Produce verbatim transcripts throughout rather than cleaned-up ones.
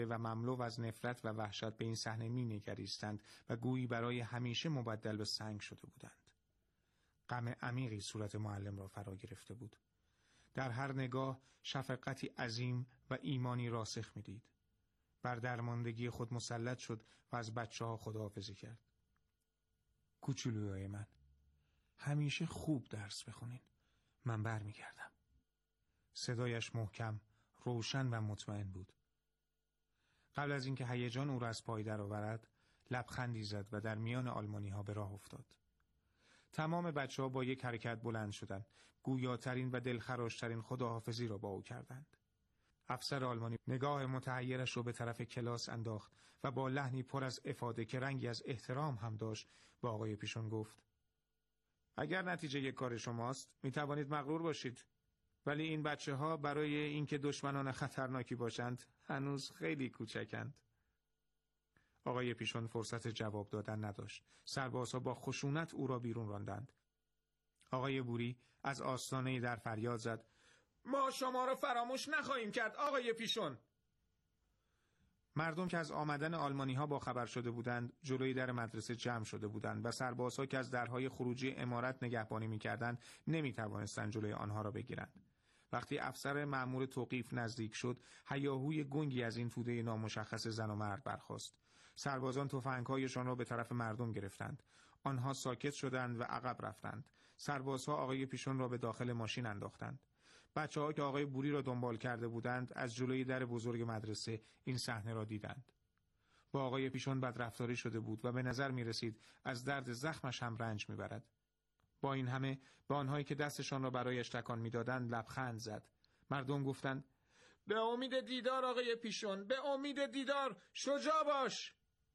و مملو از نفرت و وحشت به این صحنه می‌نگریستند و گویی برای همیشه مبدل به سنگ شده بودند. غم عمیقی صورت معلم را فرا گرفته بود. در هر نگاه شفقتی عظیم و ایمانی راسخ می‌دید. بر درماندگی خود مسلط شد و از بچه‌ها خداحافظی کرد. کوچولوی من، همیشه خوب درس بخونین. من برمیگردم. صدایش محکم، روشن و مطمئن بود. قبل از اینکه هیجان او را از پای درآورد، لبخندی زد و در میان آلمانی‌ها به راه افتاد. تمام بچه‌ها با یک حرکت بلند شدند، گویاترین و دلخراشترین خداحافظی را با او کردند. افسر آلمانی نگاه متحیرش را به طرف کلاس انداخت و با لحنی پر از افاده که رنگی از احترام هم داشت با آقای پیشون گفت: اگر نتیجه کار شماست می توانید مغرور باشید، ولی این بچه ها برای اینکه دشمنان خطرناکی باشند هنوز خیلی کوچکند. آقای پیشون فرصت جواب دادن نداشت. سربازها با خشونت او را بیرون راندند. آقای بوری از آستانه در فریاد زد: ما شما را فراموش نخواهیم کرد آقای پیشون. مردم که از آمدن آلمانی ها با خبر شده بودند جلوی در مدرسه جمع شده بودند و سربازها که از درهای خروجی عمارت نگهبانی می‌کردند نمی‌توانستند جلوی آنها را بگیرند. وقتی افسر مأمور توقیف نزدیک شد، هیاهوی گنگی از این توده نامشخص زن و مرد برخاست. سربازان تفنگ‌هایشان را به طرف مردم گرفتند. آنها ساکت شدند و عقب رفتند. سربازها آقای پیشون را به داخل ماشین انداختند. بچه‌ها که آقای بوری را دنبال کرده بودند از جلوی در بزرگ مدرسه این صحنه را دیدند. با آقای پیشون بدرفتاری شده بود و به نظر می رسید از درد زخمش هم رنج می برد. با این همه با آنهایی که دستشان را برایش تکان می دادند لبخند زد. مردم گفتند: به امید دیدار آقای پیشون، به امید دیدار، شجاع باش.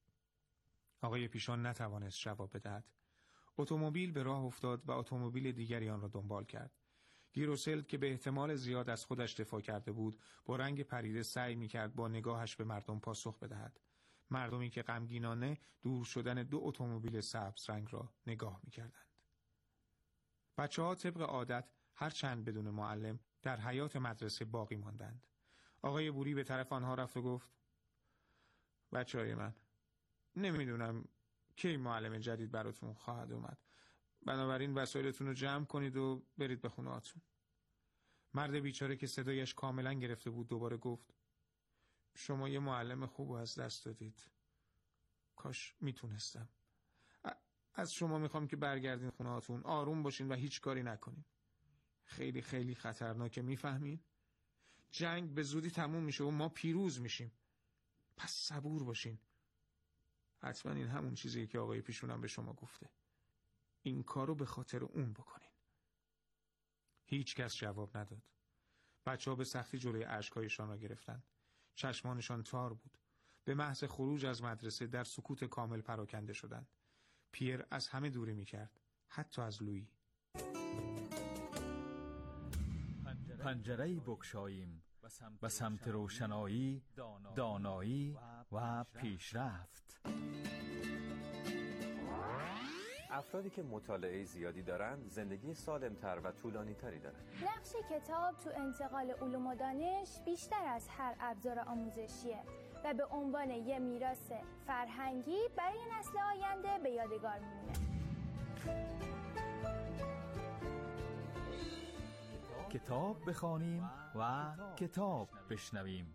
آقای پیشون نتوانست جواب بدهد. اتومبیل به راه افتاد و اتومبیل دیگری آن را دنبال کرد. گیروسلد که به احتمال زیاد از خودش دفاع کرده بود با رنگ پریده سعی می‌کرد با نگاهش به مردم پاسخ بدهد. مردمی که غمگینانه دور شدن دو اتومبیل سبز رنگ را نگاه می‌کردند. بچه‌ها طبق عادت هر چند بدون معلم در حیاط مدرسه باقی ماندند. آقای بوری به طرف آنها رفت و گفت: بچه‌های من، نمیدونم کی معلم جدید براتون خواهد اومد. بنابراین وسایلتون رو جمع کنید و برید به خونه هاتون. مرد بیچاره که صدایش کاملا گرفته بود دوباره گفت: شما یه معلم خوب از دست دادید. کاش میتونستم. از شما میخوام که برگردین خونه هاتون، آروم باشین و هیچ کاری نکنین. خیلی خیلی خطرناکه، میفهمین؟ جنگ به زودی تموم میشه و ما پیروز میشیم. پس صبور باشین. حتما این همون چیزیه که آقای پیشونم به شما گفته. این کارو به خاطر اون بکنین. هیچ کس جواب نداد. بچه ها به سختی جلوی اشکایشان را گرفتند. چشمانشان تار بود. به محض خروج از مدرسه در سکوت کامل پراکنده شدند. پیر از همه دوری می کرد. حتی از لویی. پنجره بگشاییم و سمت روشنایی، دانایی و پیشرفت. افرادی که مطالعه زیادی دارند زندگی سالمتر و طولانی تری دارند. نقش کتاب تو انتقال علوم و دانش بیشتر از هر ابزار آموزشیه و به عنوان یه میراث فرهنگی برای نسل آینده به یادگار میمونه. کتاب بخوانیم و کتاب بشنویم.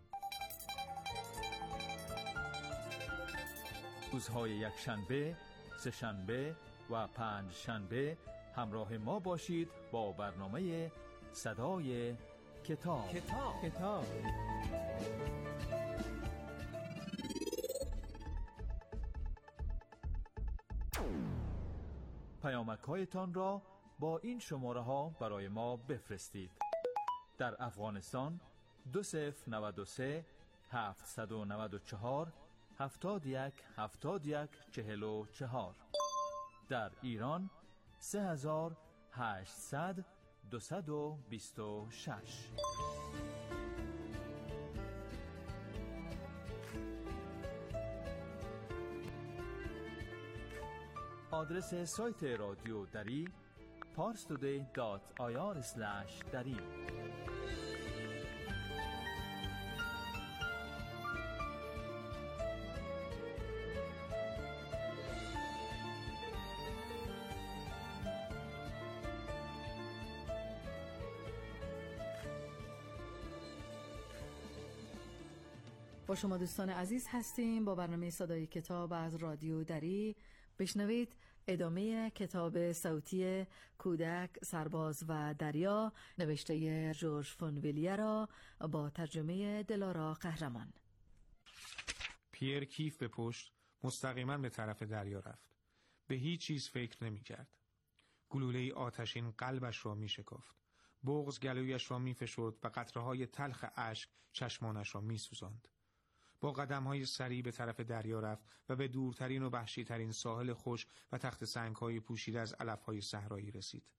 روزهای یک شنبه، سه شنبه و پنج شنبه همراه ما باشید با برنامه صدای کتاب. کتاب کتاب پیامک‌هایتان را با این شماره ها برای ما بفرستید. در افغانستان دو صفر نود و سه هفتصد و نود و چهار هفتاد و یک هفتاد و یک چهل و چهار. در ایران سه هزار هشتصد دویست و بیست و شش. آدرس سایت رادیو دری پارس تودی دات آی آر اسلش دری. با شما دوستان عزیز هستیم با برنامه صدای کتاب از رادیو دری. بشنوید ادامه کتاب صوتی کودک، سرباز و دریا نوشته ژورژ فونویلیه را با ترجمه دلارا قهرمان. پیر کیف به پشت مستقیما به طرف دریا رفت. به هیچ چیز فکر نمی کرد. گلوله آتشین قلبش را می شکافت. بغض گلویش را می فشرد و قطره‌های تلخ اشک چشمانش را می سوزاند. با قدم‌های سریع به طرف دریا رفت و به دورترین و وحشی‌ترین ساحل خشک و تخت سنگ‌های پوشیده از علف‌های صحرایی رسید.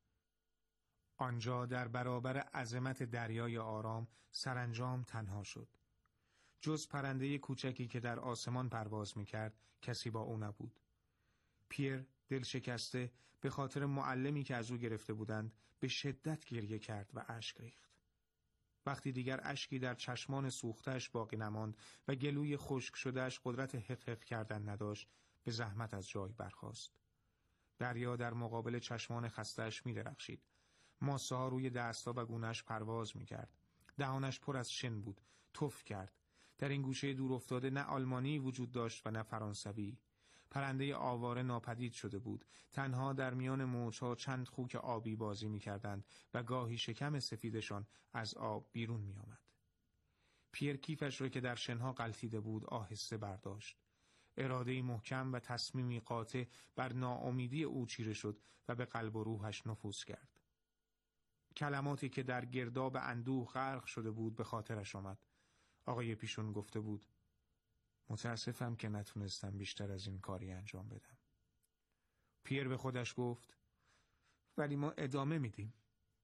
آنجا در برابر عظمت دریای آرام سرانجام تنها شد. جز پرنده کوچکی که در آسمان پرواز می‌کرد کسی با او نبود. پیر دل شکسته به خاطر معلمی که از او گرفته بودند به شدت گریه کرد و اشک ریخت. وقتی دیگر اشکی در چشمان سوخته‌اش باقی نماند و گلوی خشک شده‌اش قدرت حق حق کردن نداشت، به زحمت از جای برخاست. دریا در مقابل چشمان خسته‌اش می‌درخشید. ماسه‌ها روی دست‌ها و گونه‌اش پرواز می‌کرد. دهانش پر از شن بود، تف کرد. در این گوشه دور افتاده نه آلمانی وجود داشت و نه فرانسوی. پرنده آواره ناپدید شده بود. تنها در میان موج‌ها چند خوک آبی بازی می‌کردند و گاهی شکم سفیدشان از آب بیرون می‌آمد. پیر کیفش را که در شنها غلتیده بود آهسته برداشت. اراده‌ای محکم و تصمیمی قاطع بر ناامیدی او چیره شد و به قلب و روحش نفوذ کرد. کلماتی که در گرداب اندوه غرق شده بود به خاطرش آمد. آقای پیشون گفته بود: متاسفم که نتونستم بیشتر از این کاری انجام بدم. پیر به خودش گفت: ولی ما ادامه میدیم.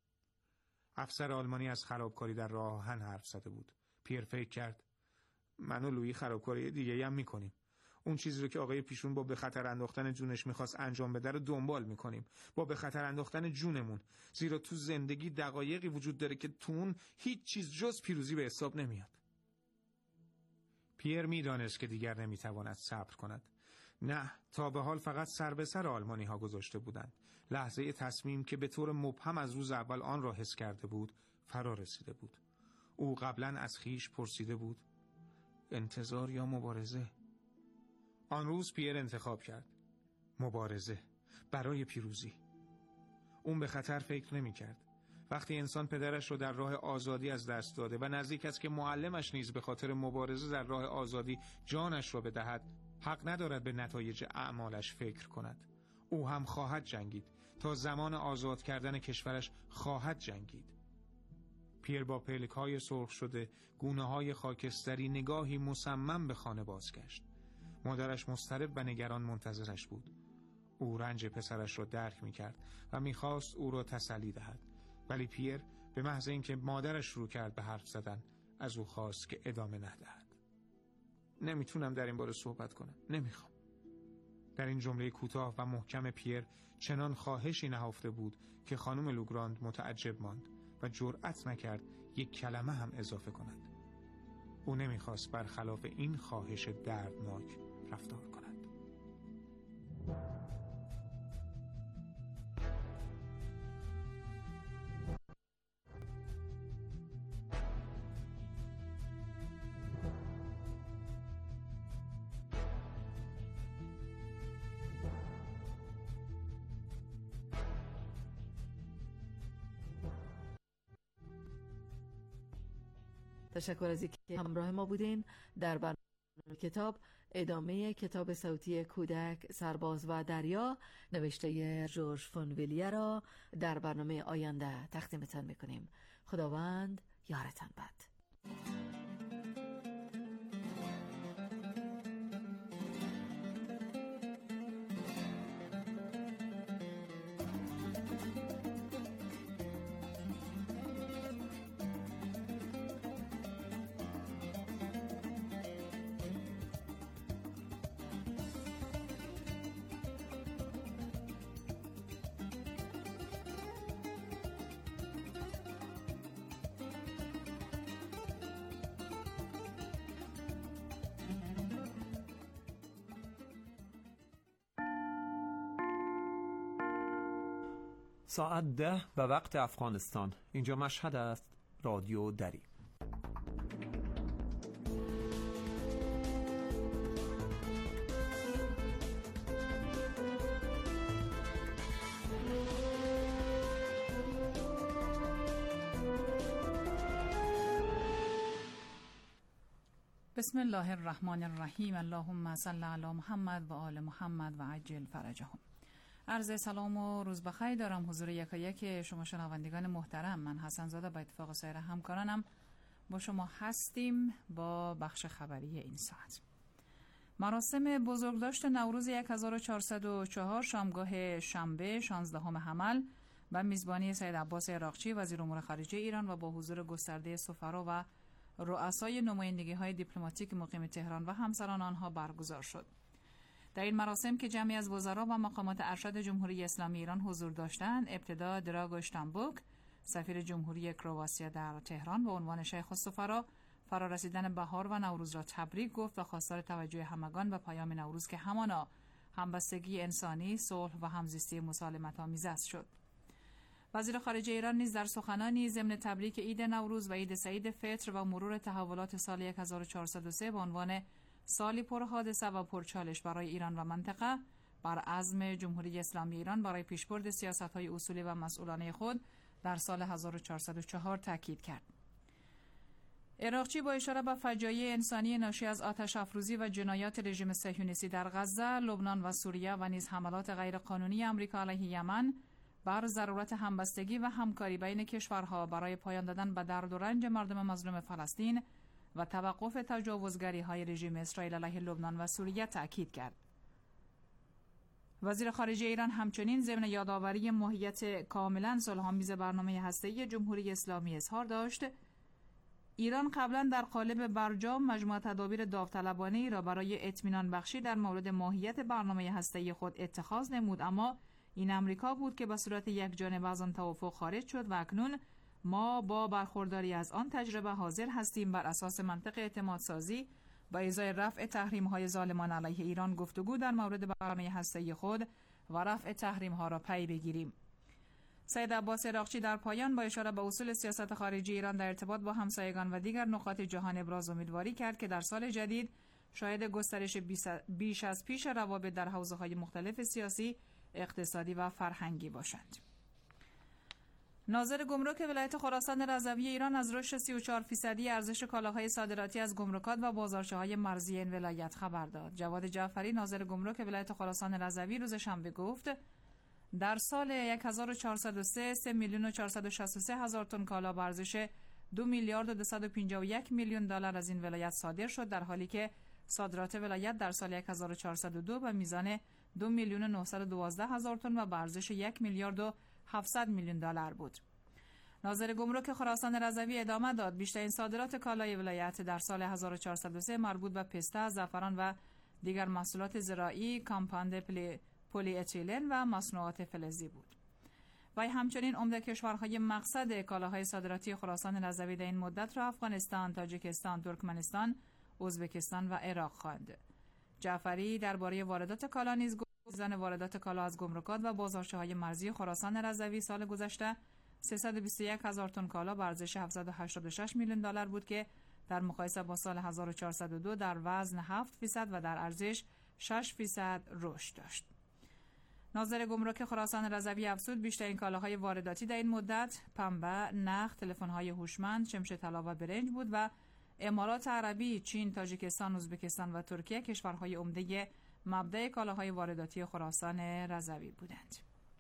افسر آلمانی از خرابکاری در راه آهن حرف زده بود. پیر فکر کرد: من و لویی خرابکاری دیگه هم میکنیم. اون چیزی رو که آقای پیشون با به خطر انداختن جونش میخواست انجام بده رو دنبال میکنیم. با به خطر انداختن جونمون. زیرا تو زندگی دقایقی وجود داره که تو اون هیچ چیز جز پیروزی به حساب نمیاد. پیر میدانست که دیگر نمیتواند صبر کند. نه، تا به حال فقط سر به سر آلمانی ها گذاشته بودند. لحظه تصمیم که به طور مبهم از روز اول آن را حس کرده بود فرا رسیده بود. او قبلا از خیش پرسیده بود: انتظار یا مبارزه؟ آن روز پیر انتخاب کرد مبارزه برای پیروزی. اون به خطر فکر نمی کرد. وقتی انسان پدرش رو در راه آزادی از دست داده و نزدیک است که معلمش نیز به خاطر مبارزه در راه آزادی جانش را بدهد، حق ندارد به نتایج اعمالش فکر کند. او هم خواهد جنگید. تا زمان آزاد کردن کشورش خواهد جنگید. پیر با پلک‌های سرخ شده، گونه‌های خاکستری نگاهی مصمم به خانه بازگشت. مادرش مضطرب و نگران منتظرش بود. او رنج پسرش را درک می‌کرد و می‌خواست او را تسلی دهد. ولی پیر به محض اینکه مادرش شروع کرد به حرف زدن از او خواست که ادامه ندهد. نمیتونم در این باره صحبت کنم. نمیخوام. در این جمله کوتاه و محکم پیر چنان خواهشی نهفته بود که خانم لوگراند متعجب ماند و جرأت نکرد یک کلمه هم اضافه کند. او نمیخواست برخلاف این خواهش دردناک رفتار کند. تشکر از اینکه همراه ما بودین در برنامه کتاب ادامه کتاب صوتی کودک، سرباز و دریا نوشته ژورژ فونویلیه را در برنامه آینده تقدیمتان میکنیم. خداوند یارتان باد. ساعت ده و وقت افغانستان. اینجا مشهد است. رادیو دری. بسم الله الرحمن الرحیم. اللهم صل علی محمد و آل محمد و عجل فرجهم. عرض سلام و روز بخیر دارم حضور یکایک شما شنوندگان محترم. من حسن زاده با اتفاق سایر همکارانم با شما هستیم با بخش خبری این ساعت. مراسم بزرگداشت نوروز هزار و چهارصد و چهار شامگاه شنبه شانزدهم حمل و میزبانی سید عباس عراقچی وزیر امور خارجه ایران و با حضور گسترده سفرا و رؤسای نمایندگی‌های دیپلماتیک مقیم تهران و همسران آنها برگزار شد. در این مراسم که جمعی از وزرا و مقامات ارشد جمهوری اسلامی ایران حضور داشتند، ابتدا دراگو شتامبوک سفیر جمهوری کرواتیا در تهران به عنوان شیخ السفرا فرارسیدن بهار و نوروز را تبریک گفت و خواستار توجه همگان به پیام نوروز که همانا همبستگی انسانی، صلح و همزیستی مسالمت‌آمیز است شد. وزیر خارجه ایران نیز در سخنانی ضمن تبریک عید نوروز و عید سعید فطر و مرور تحولات سال هزار و چهارصد و سه به عنوان سالی پر حادثه و پرچالش برای ایران و منطقه بر عزم جمهوری اسلامی ایران برای پیشبرد سیاست‌های اصولی و مسئولانه خود در سال هزار و چهارصد و چهار تاکید کرد. عراقچی با اشاره به فجایع انسانی ناشی از آتش افروزی و جنایات رژیم صهیونیستی در غزه، لبنان و سوریه و نیز حملات غیرقانونی آمریکا علیه یمن بر ضرورت همبستگی و همکاری بین کشورها برای پایان دادن به درد و رنج مردم مظلوم فلسطین و توقف تجاوزگری‌های رژیم اسرائیل علیه لبنان و سوریه تأکید کرد. وزیر خارجه ایران همچنین ضمن یادآوری ماهیت کاملا صلح‌آمیز برنامه هسته‌ای جمهوری اسلامی اظهار داشت ایران قبلا در قالب برجام مجموعه تدابیر داوطلبانه‌ای را برای اطمینان بخشی در مورد ماهیت برنامه هسته‌ای خود اتخاذ نمود، اما این امریکا بود که به صورت یکجانبه از آن توافق خارج شد و اکنون ما با برخورداری از آن تجربه حاضر هستیم بر اساس منطق اعتمادسازی با ازای رفع تحریم‌های ظالمان علیه ایران گفتگو در مورد برنامه هسته‌ای خود و رفع تحریم‌ها را پی بگیریم. سید عباس عراقچی در پایان با اشاره به اصول سیاست خارجی ایران در ارتباط با همسایگان و دیگر نقاط جهان ابراز امیدواری کرد که در سال جدید شاهد گسترش بیش از پیش روابط در حوزه‌های مختلف سیاسی، اقتصادی و فرهنگی باشند. ناظر گمرک ولایت خراسان رضوی ایران از رشد سی و چهار فیصدی ارزش کالاهای صادراتی از گمرکات و بازارچه‌های مرزی این ولایت خبر داد. جواد جعفری ناظر گمرک ولایت خراسان رضوی روز شنبه گفت در سال هزار و چهارصد و سه سه میلیون و چهارصد و شصت و سه هزار تن کالا با ارزش دو میلیارد و دویست و پنجاه و یک میلیون دلار از این ولایت صادر شد، در حالی که صادرات ولایت در سال هزار و چهارصد و دو به میزان دو میلیون و نهصد و دوازده هزار تن و به ارزش یک میلیارد و هفتصد میلیون دلار بود. ناظر گمرک خراسان رضوی ادامه داد بیشترین صادرات کالای ولایت در سال هزار و چهارصد و سه مربوط به پسته، زعفران و دیگر محصولات زراعی، کامپاند پلی پلی اتیلن و مصنوعات فلزی بود. وی همچنین عمده کشورهای مقصد کالاهای صادراتی خراسان رضوی در این مدت را افغانستان، تاجیکستان، ترکمنستان، ازبکستان و عراق خواند. جعفری درباره واردات کالا نیز گفت میزان واردات کالا از گمرکات و بازارچه‌های مرزی خراسان رضوی سال گذشته سیصد و بیست و یک هزار تن کالا با ارزش هفتصد و هشتاد و شش میلیون دلار بود که در مقایسه با سال هزار و چهارصد و دو در وزن هفت فیصد و در ارزش شش فیصد رشد داشت. ناظر گمرک خراسان رضوی افزود بیشترین کالاهای وارداتی در این مدت پنبه، نخ، تلفن‌های هوشمند، شمش طلا و برنج بود و امارات عربی، چین، تاجیکستان، ازبکستان و ترکیه کشورهای عمده مبدأ کالاهای وارداتی خراسان رضوی بودند.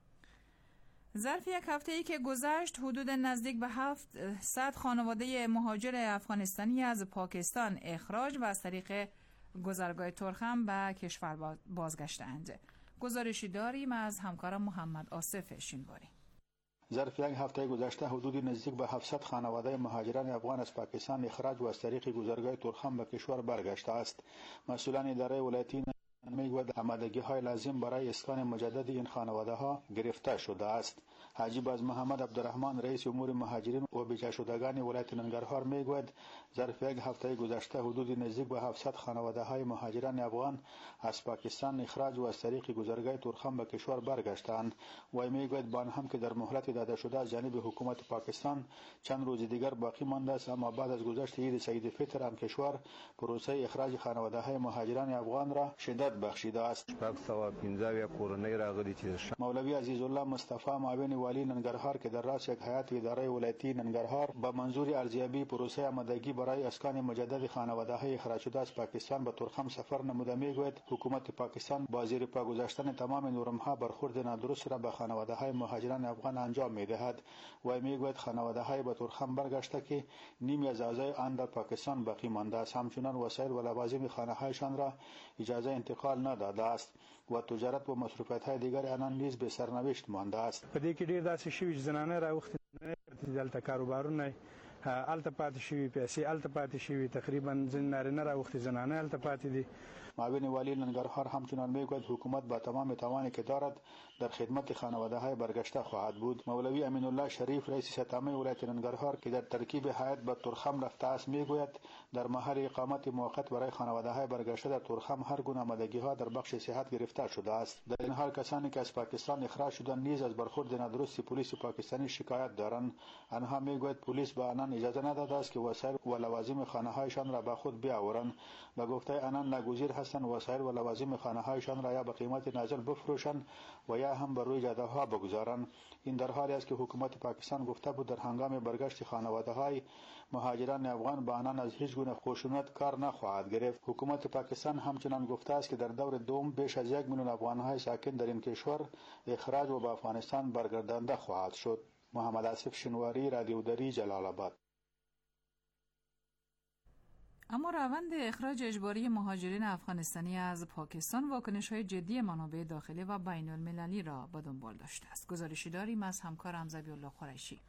ظرف یک هفته‌ای که گذشت حدود نزدیک به هفتصد خانواده مهاجر افغانستانی از پاکستان اخراج و از طریق گذرگاه ترخم به کشور بازگشتند. گزارشی داریم از همکارم محمد آصف شینواری. ظرف یک هفته گذشته حدود نزدیک به هفتصد خانواده مهاجران افغان از پاکستان اخراج و از طریق گذرگاه ترخم به کشور برگشته است. مسئولان اداره ولایتی میگوید آمادگی های لازم برای اسکان مجدد این خانواده ها گرفته شده است. حاجی باز محمد عبدالرحمن رئیس امور مهاجرین و بیجا شدگان ولایت ننگرهار میگوید ظرف یک هفته گذشته حدود نزدیک به هفتصد خانواده های مهاجران افغان از پاکستان اخراج و از طریق گذرگاه ترخم به کشور برگشتند. و میگوید با آن هم که در مهلت داده شده از جانب حکومت پاکستان چند روز دیگر باقی مانده است، اما بعد از گذشت عید سعید فطر هم کشور پروسه اخراج خانواده های مهاجران افغان را شدت بخشیده است. مولوی عزیز الله مصطفی معاون والی ننگرهار که در رأس یک هیئت اداره ولایتی ننگرهار با منظور ارزیابی پروسه آمادگی برای اسکان مجدد خانواده‌های اخراج شده از پاکستان به تورخم سفر نموده میگوید حکومت پاکستان با زیر پا گذاشتن تمام نرم‌ها برخورد نادرست را به خانواده‌های مهاجران افغان انجام می‌دهد و میگوید خانواده‌های به تورخم برگشته که نیمی از اعضای آن در پاکستان باقی مانده است، همچنان وسایل و لوازم خانه‌هایشان را اجازه انتقال نداده است و تجارت و مصروفیت‌های دیگر آنان نیز به سرنوشت مانده است. په دې کې ډېر داسې شوي چې زنانه راوختې دلته کاروبارونه هلته پاتې شوي، پیسې هلته پاتې شوي، تقریبا ځینې نارینه راوختې زنانه هلته پاتې دي. معاون والی ننگرهار همچنان میگوید حکومت با تمام توانی که دارد در خدمت خانواده‌های برگشته خواهد بود. مولوی امین الله شریف رئیس ستامه ولایت ننگرهار که در ترکیب هیئت به تورخم رفته است میگوید در محل اقامت موقت برای خانواده‌های برگشته در تورخم هر گونه آمادگی‌ها در بخش صحت گرفته شده است. در این حال کسانی که از پاکستان اخراج شدند نیز از برخورد نادرست پلیس پاکستانی شکایت دارند. آنها میگوید پلیس به آنان اجازه نداده است که وسایل و لوازم خانه‌هایشان را با خود بیاورند. به گفته آنان ناگزیر هستند وسایل و لوازم خانه‌هایشان را یا به قیمت نازل بفروشند و یا هم بر روی جاده‌ها بگذارند. این در حالی است که حکومت پاکستان گفته بود در هنگام برگشت خانواده‌های مهاجران افغان با آنان از هیچ گونه خشونت کار نخواهد گرفت. حکومت پاکستان همچنان گفته است که در دور دوم بیش از یک میلیون افغان‌های ساکن در این کشور اخراج و به افغانستان برگردانده خواهد شد. محمد آصف شنواری، رادیو دری، جلال آباد. اما روند اخراج اجباری مهاجرین افغانستانی از پاکستان واکنش‌های جدی منابع داخلی و بین المللی را به دنبال داشته است. گزارشی داریم از همکارم ذبیح‌الله قریشی.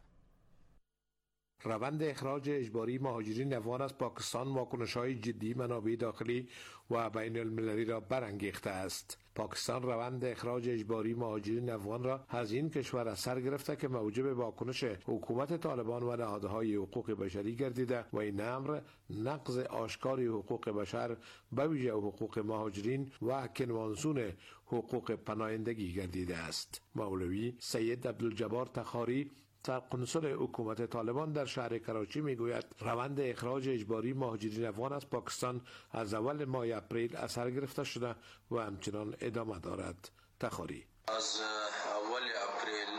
روند اخراج اجباری مهاجرین افغان از پاکستان واکنش‌های جدی منابع داخلی و بین المللی را برانگیخته است. پاکستان روند اخراج اجباری مهاجرین افغان را از این کشور از سر گرفته که موجب واکنش حکومت طالبان و نهادهای حقوق بشری گردیده و این امر نقض آشکار حقوق بشر به ویژه حقوق مهاجرین و کنوانسیون حقوق پناهندگی گردیده است. مولوی سید عبدالجبار تخاری سرقنصل حکومت طالبان در شهر کراچی میگوید روند اخراج اجباری مهاجرین افغان از پاکستان از اول ماه اپریل از سر گرفته شده و همچنان ادامه دارد. تخاری: از اول اپریل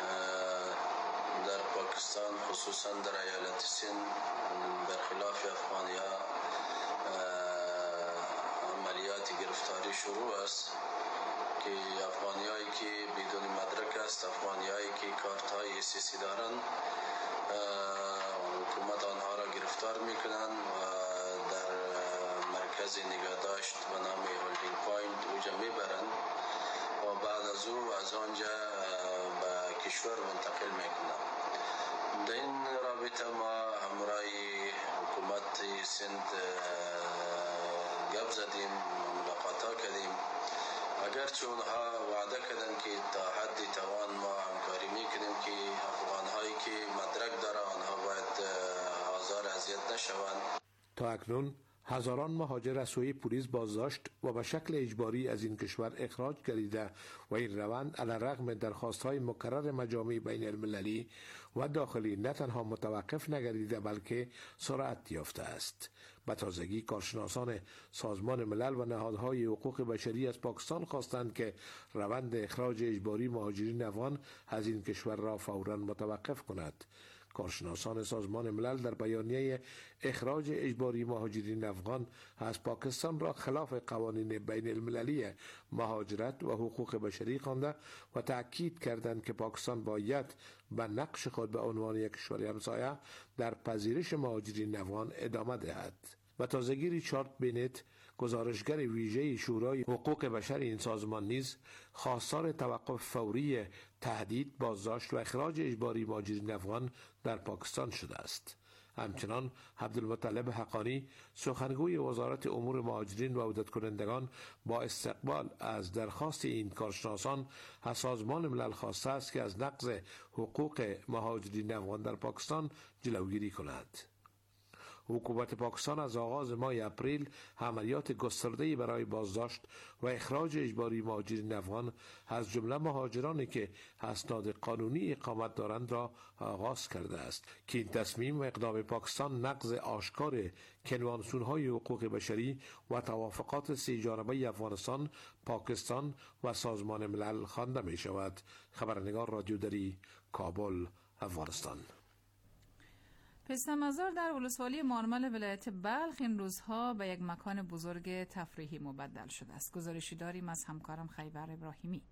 در پاکستان خصوصا در ایالت سند برخلاف افغانیا عملیات گرفتاری شروع است که افغانیایی که بدون مدرک است، افغانیایی که کارت های سیاسی دارند، حکومت آنها را گرفتار میکنند و در مرکز نگهداشت به نام هولدینگ پوینت اوجا میبرند و بعد از او از آنجا به کشور منتقل میکنند. در این رابطه ما همراه حکومت سند گپ زدیم، ملاقات کردیم. اگرچه اونها وعده کردن که تا حد توان ما همکاری میکنیم که افغانهایی که مدرک داره آنها باید آزار اذیت نشوند. تا اکنون هزاران مهاجر از سوی پلیس بازداشت و به شکل اجباری از این کشور اخراج گردیده و این روند علیرغم درخواست‌های مکرر مجامع بین المللی و داخلی نه تنها متوقف نگردیده بلکه سرعت یافته است. به تازگی کارشناسان سازمان ملل و نهادهای حقوق بشری از پاکستان خواستند که روند اخراج اجباری مهاجرین افغان از این کشور را فوراً متوقف کند. کارشناسان سازمان ملل در بیانیه اخراج اجباری مهاجرین افغان از پاکستان را خلاف قوانین بین المللی مهاجرت و حقوق بشری خوانده و تأکید کردند که پاکستان باید به نقش خود به عنوان یک کشور همسایه در پذیرش مهاجرین افغان ادامه دهد. و تازگی ریچارد بینت گزارشگر ویژه شورای حقوق بشر این سازمان نیز خواستار توقف فوری تهدید، بازداشت و اخراج اجباری مهاجرین افغان در پاکستان شده است. همچنان عبدالمطلب حقانی سخنگوی وزارت امور مهاجرین و عودت کنندگان با استقبال از درخواست این کارشناسان از سازمان ملل خواسته است که از نقض حقوق مهاجرین افغان در پاکستان جلوگیری کند. حکومت پاکستان از آغاز ماه اپریل عملیات گسترده‌ای برای بازداشت و اخراج اجباری مهاجرین افغان از جمله مهاجرانی که اسناد قانونی اقامت دارند را آغاز کرده است که این تصمیم و اقدام پاکستان نقض آشکار کنوانسیون‌های حقوق بشری و توافقات سی جانبه افغانستان، پاکستان و سازمان ملل خوانده می شود. خبرنگار رادیو دری، کابل، افغانستان. پسته مزار در ولسوالی مارمل ولایت بلخ این روزها به یک مکان بزرگ تفریحی مبدل شده است. گزارشی داریم از همکارم خیبر ابراهیمی.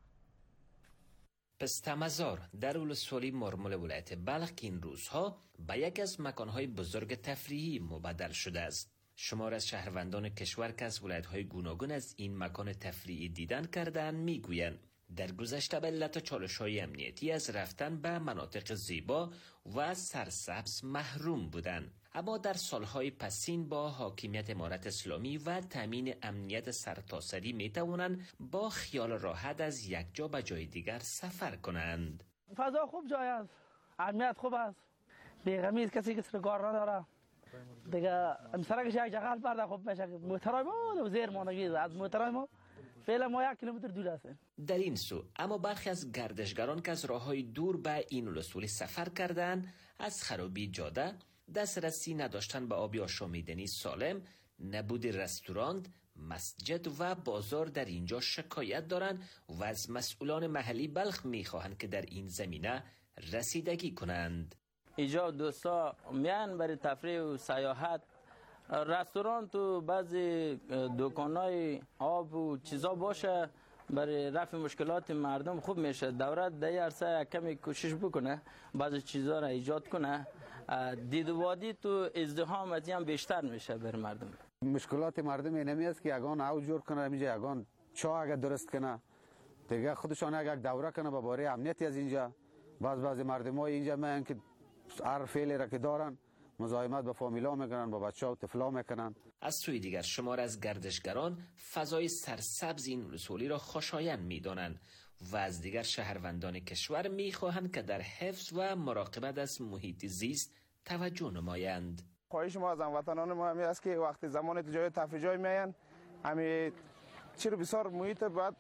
پسته مزار در ولسوالی مارمل ولایت بلخ این روزها به یک از مکانهای بزرگ تفریحی مبدل شده است. شمار از شهروندان کشور که از ولایت‌های گوناگون از این مکان تفریحی دیدن کردند میگویند در گذشته به علت چالش‌های امنیتی از رفتن به مناطق زیبا و سرسبز محروم بودند، اما در سالهای پسین با حاکمیت امارت اسلامی و تامین امنیت سرتاسری میتوانند با خیال راحت از یک جا به جای دیگر سفر کنند. فضا خوب جای است، امنیت خوب است، بی‌غمی است، کسی که سرکار نداره دیگه. امسرکش یک جغل پرده خوب میشه. محترم ما زیر مانگی از محترم ما فعلا ما یک کیلومتر دور هستیم. در این سو اما برخی از گردشگران که از راههای دور به این ولسوالی سفر کردند از خرابی جاده، دسترسی نداشتن به آبی آشامیدنی سالم، نبود رستوران، مسجد و بازار در اینجا شکایت دارند و از مسئولان محلی بلخ میخواهند که در این زمینه رسیدگی کنند. اینجا دوستا میان برای تفریح و سیاحت، رستوران تو بعضی دکانای آب و چیزا باشه برای رفع مشکلات مردم خوب میشه. دولت در این عرصه کمی کوشش بکنه بعضی چیزا را ایجاد کنه. دید و وادی تو ازدحام از این بیشتر میشه بر مردم. مشکلات مردم اینمی است که یگان او جور کنه، اینجا یگان چا اگه درست کنه دیگه خودشان اگه دوره کنه با باره امنیتی از اینجا. بعض بعضی مردمای اینجا میان که هر فعلی را که دارن مزاحمت با فامیلا میکنن، با بچه‌ها و طفلا میکنن. از سوی دیگر شمار از گردشگران فضای سرسبز این ولسوالی را خوشایند میدانند و از دیگر شهروندان کشور میخواهند که در حفظ و مراقبت از محیط زیست توجه نمایند. خواهش ما از هموطنان ما همی است که وقتی زمان تو جای تفریح جای میان همی چرا بسیار محیط باید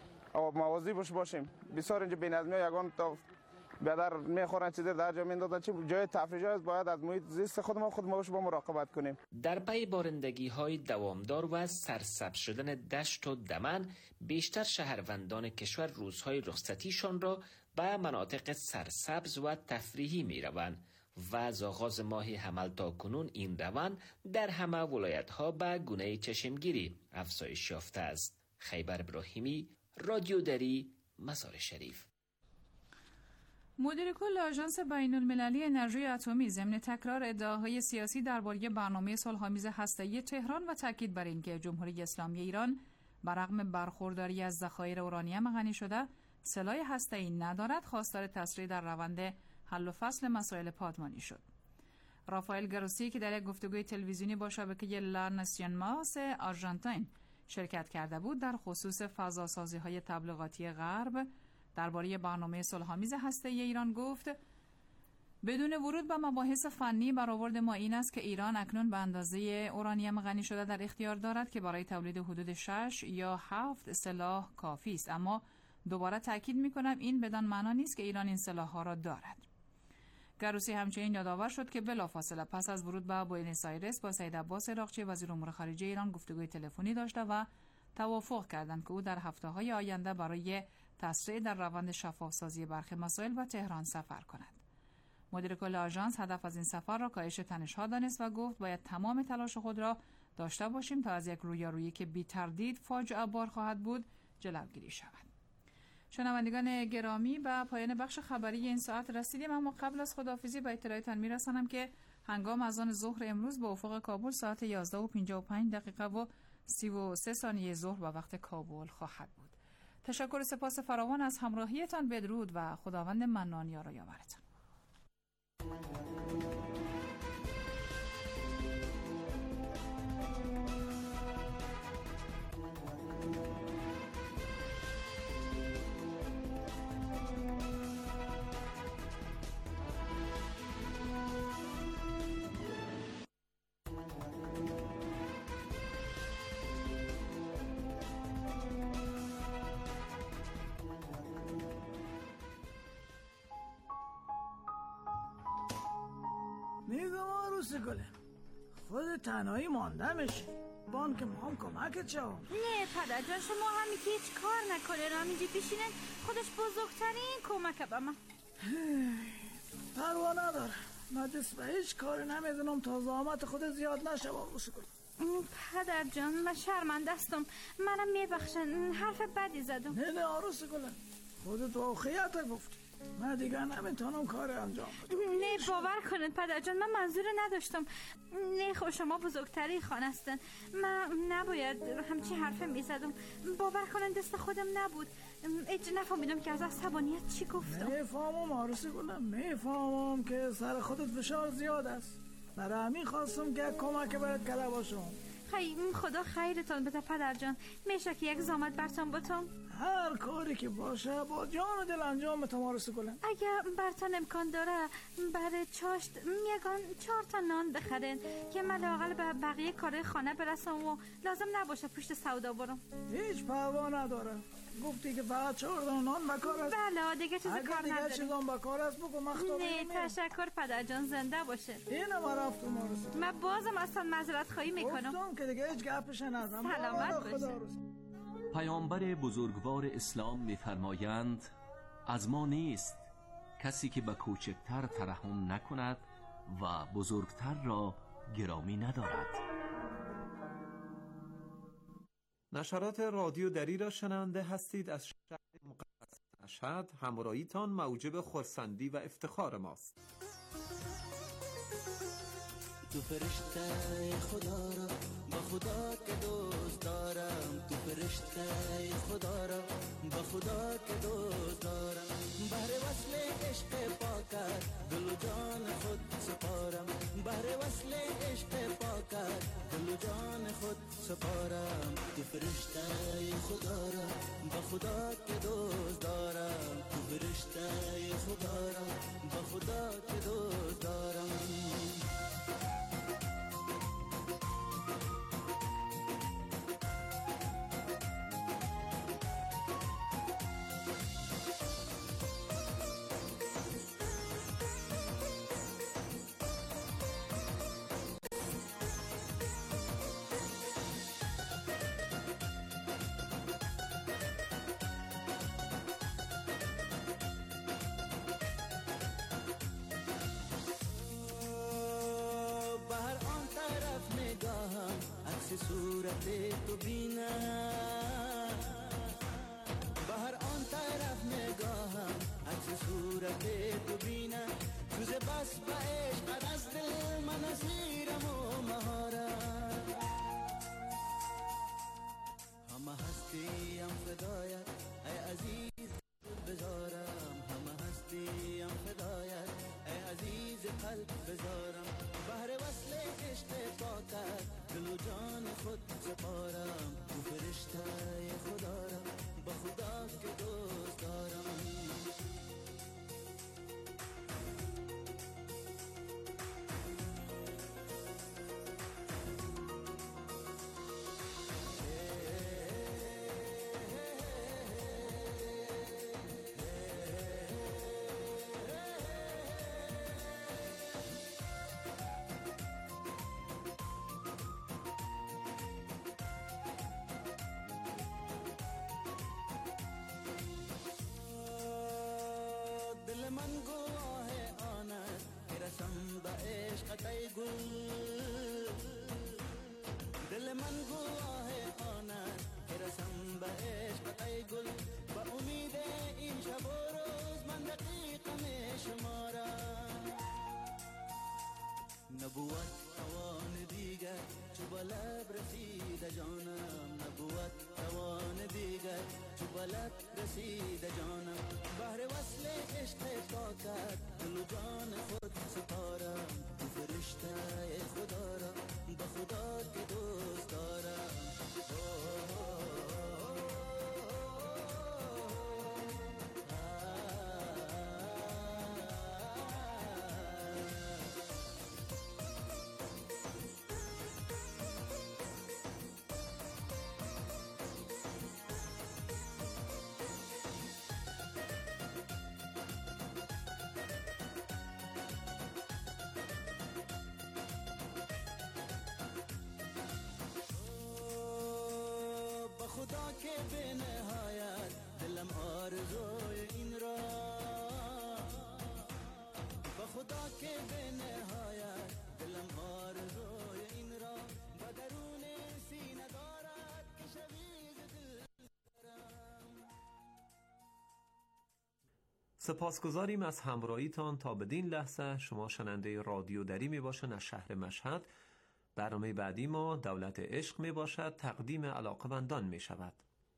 موازی باش باشیم. بسیار اینجا بی‌نظمی یگان تا بدر میخورن چیزی در جا میندازن، چه جای تفریحی است باید از محیط زیست خودمون خود ما با مراقبت کنیم. در پی بارندگی های دوامدار و سرسبز شدن دشت و دمن بیشتر شهروندان کشور روزهای رخصتیشان را به مناطق سرسبز و تفریحی میروند و از آغاز ماه حمل تا کنون این روند در همه ولایت ها به گونه چشمگیری افزایش یافته است. خیبر ابراهیمی، رادیو دری، مزار شریف. مدیر کل آژانس بین‌المللی انرژی اتمی ضمن تکرار ادعاهای سیاسی درباره برنامه صلح‌آمیز هسته‌ای تهران و تاکید بر اینکه جمهوری اسلامی ایران برغم برخورداری از ذخایر اورانیم غنی شده سلاح هسته‌ای ندارد، خواستار تسریع در روند حل و فصل مسائل پادمانی شد. رافائل گروسی که در یک گفتگوی تلویزیونی با شبکه لا ناسیون ماس آرژانتین شرکت کرده بود در خصوص فضاسازی‌های تبلیغاتی غرب درباره برنامه صلح‌آمیز هسته‌ای ایران گفت بدون ورود به مباحث فنی برآورد ما این است که ایران اکنون به اندازه اورانیم غنی شده در اختیار دارد که برای تولید حدود شش یا هفت سلاح کافی است، اما دوباره تاکید می‌کنم این بدان معنا نیست که ایران این سلاح‌ها را دارد. گروسی همچنین یادآور شد که بلافاصله پس از ورود به بوئنوس آیرس با سید عباس عراقچی وزیر امور خارجه ایران گفتگوی تلفنی داشته و توافق کردند که او در هفته‌های آینده برای تسریع در روند شفاف‌سازی برخی مسائل به تهران سفر کند. مدیر کل آژانس هدف از این سفر را کاهش تنش‌ها دانست و گفت باید تمام تلاش خود را داشته باشیم تا از یک رویارویی که بی تردید فاجعه بار خواهد بود جلوگیری شود. شنوندگان گرامی، به پایان بخش خبری این ساعت رسیدیم، اما قبل از خداحافظی به اطلاعتان میرسانم که هنگام اذان ظهر امروز به افق کابل ساعت یازده و پنجاه و پنج دقیقه و سی و سه ثانیه ظهر به وقت کابل خواهد بود. تشکر و سپاس فراوان از همراهیتان. بدرود و خداوند منان یار و یاورتان. عروس گلم، خود تنهایی مانده میشی، بان که ما هم کمکت شو. نه پدر جان، شما همی که هیچ کار نکنه را همینجی بشینن، خودش بزرگترین کمک به من. پروا نداره، من دست به هیچ کاری نمیدونم تا زحمت خود زیاد نشه عروس گلم. پدر جان من شرمنده استم، منم میبخشن، حرف بدی زدم. نه نه عروس گلم، خودت واقعیت گفتی، من دیگه نمیتونم کار انجام بدم. نه باور کنید پدر جان، من منظور نداشتم. نه خب شما بزرگتری خانه هستن، من نباید همچی حرف میزدم. باور کنید دست خودم نبود، ایچ نفهمیدم که از عصبانیت چی گفتم. میفهمم عروس گلم، میفهمم که سر خودت فشار زیاد است، برای همین خواستم که کمک برات کلا باشم. خیلی خدا خیرتان بده پدر جان، میشه که یک زحمت برتان بتم؟ هر کاری که باشه با جان و دل انجام بتم عروس گلم. اگه برتان امکان داره برای چاشت میگن چهار تا نان بخرین که من لااقل به بقیه کارهای خانه برسم و لازم نباشه پشت سودا برم. هیچ پروا نداره، گفتی که فقط چهار تا نان بکار است. بله دیگه چیز کار نداری. اگه دیگه چیزام بکار است بگو مختار. نه تشکر پدر جان، زنده باشه. اینم رفتم عروس. من بازم اصلا معذرت خواهی میکنم. گفتم که دیگه هیچ گپش نزن. سلامت باشه. پیامبر بزرگوار اسلام می‌فرمایند از ما نیست کسی که به کوچکتر ترحم نکند و بزرگتر را گرامی ندارد. نشرات رادیو دری را شنونده هستید. از شهر مقدس مشهد همراهیتان موجب خرسندی و افتخار ماست. تو فرشته خدا را با خدا که دوست دارم، تو فرشته خدا را با خدا که دوست دارم، بهر وصل عشق پاکت دل و جان خود سپارم، بهر وصل عشق پاکت دل و جان خود سپارم، تو فرشته خدا را با خدا که دوست دارم، تو فرشته خدا را با خدا که دوست دارم. صورت تو بینم، بهر آن طرف نگاهم عکس صورت تو بینم، روز بس به عشق از دل من اسیرم و مهارم، همه هستیم فدایت ای عزیز بذارم، همه هستیم فدایت ای عزیز قلب بذارم، بهر وصل عشق پاکت دل و جان خود سپارم، تو فرشته خدا را با خدا که دوست دارم. دل من گواه آن است که رسم به عشقت ای گل، دل من گواه آن است که رسم به عشقت ای گل، با امید این شب و روز من دقیقم شمارم، نبوت توان دیگر چو به لب رسید جانم، نبوت توان دیگر چو به لب رسید جانم، بهر وصل عشق پاکت دل و جان خود سپارم، تو فرشته خدا را به خدا که دوست دارم. خدا که به نهایت دلم آرزوی این را، به خدا که به نهایت دلم آرزوی این را، با درون سینه دارد که شوی ز دل دارم. سپاسگزاریم از همراهیتان. تا بدین لحظه شما شنونده رادیو دری می باشن از شهر مشهد. برنامه بعدی ما دولت عشق می باشد، تقدیم علاقه‌مندان می شود.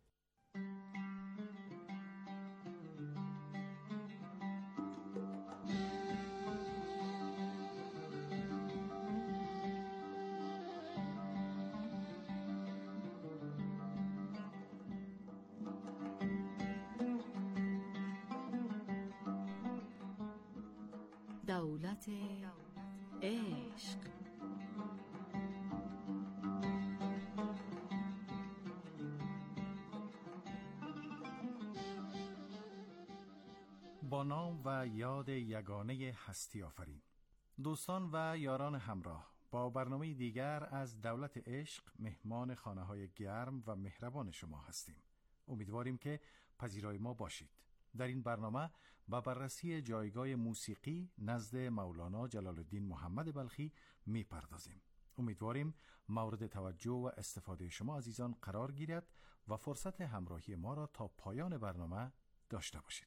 دولت عشق. با نام و یاد یگانه هستی آفرین. دوستان و یاران همراه، با برنامه دیگر از دولت عشق مهمان خانه های گرم و مهربان شما هستیم. امیدواریم که پذیرای ما باشید. در این برنامه با بررسی جایگاه موسیقی نزد مولانا جلال الدین محمد بلخی می پردازیم. امیدواریم مورد توجه و استفاده شما عزیزان قرار گیرد و فرصت همراهی ما را تا پایان برنامه داشته باشید.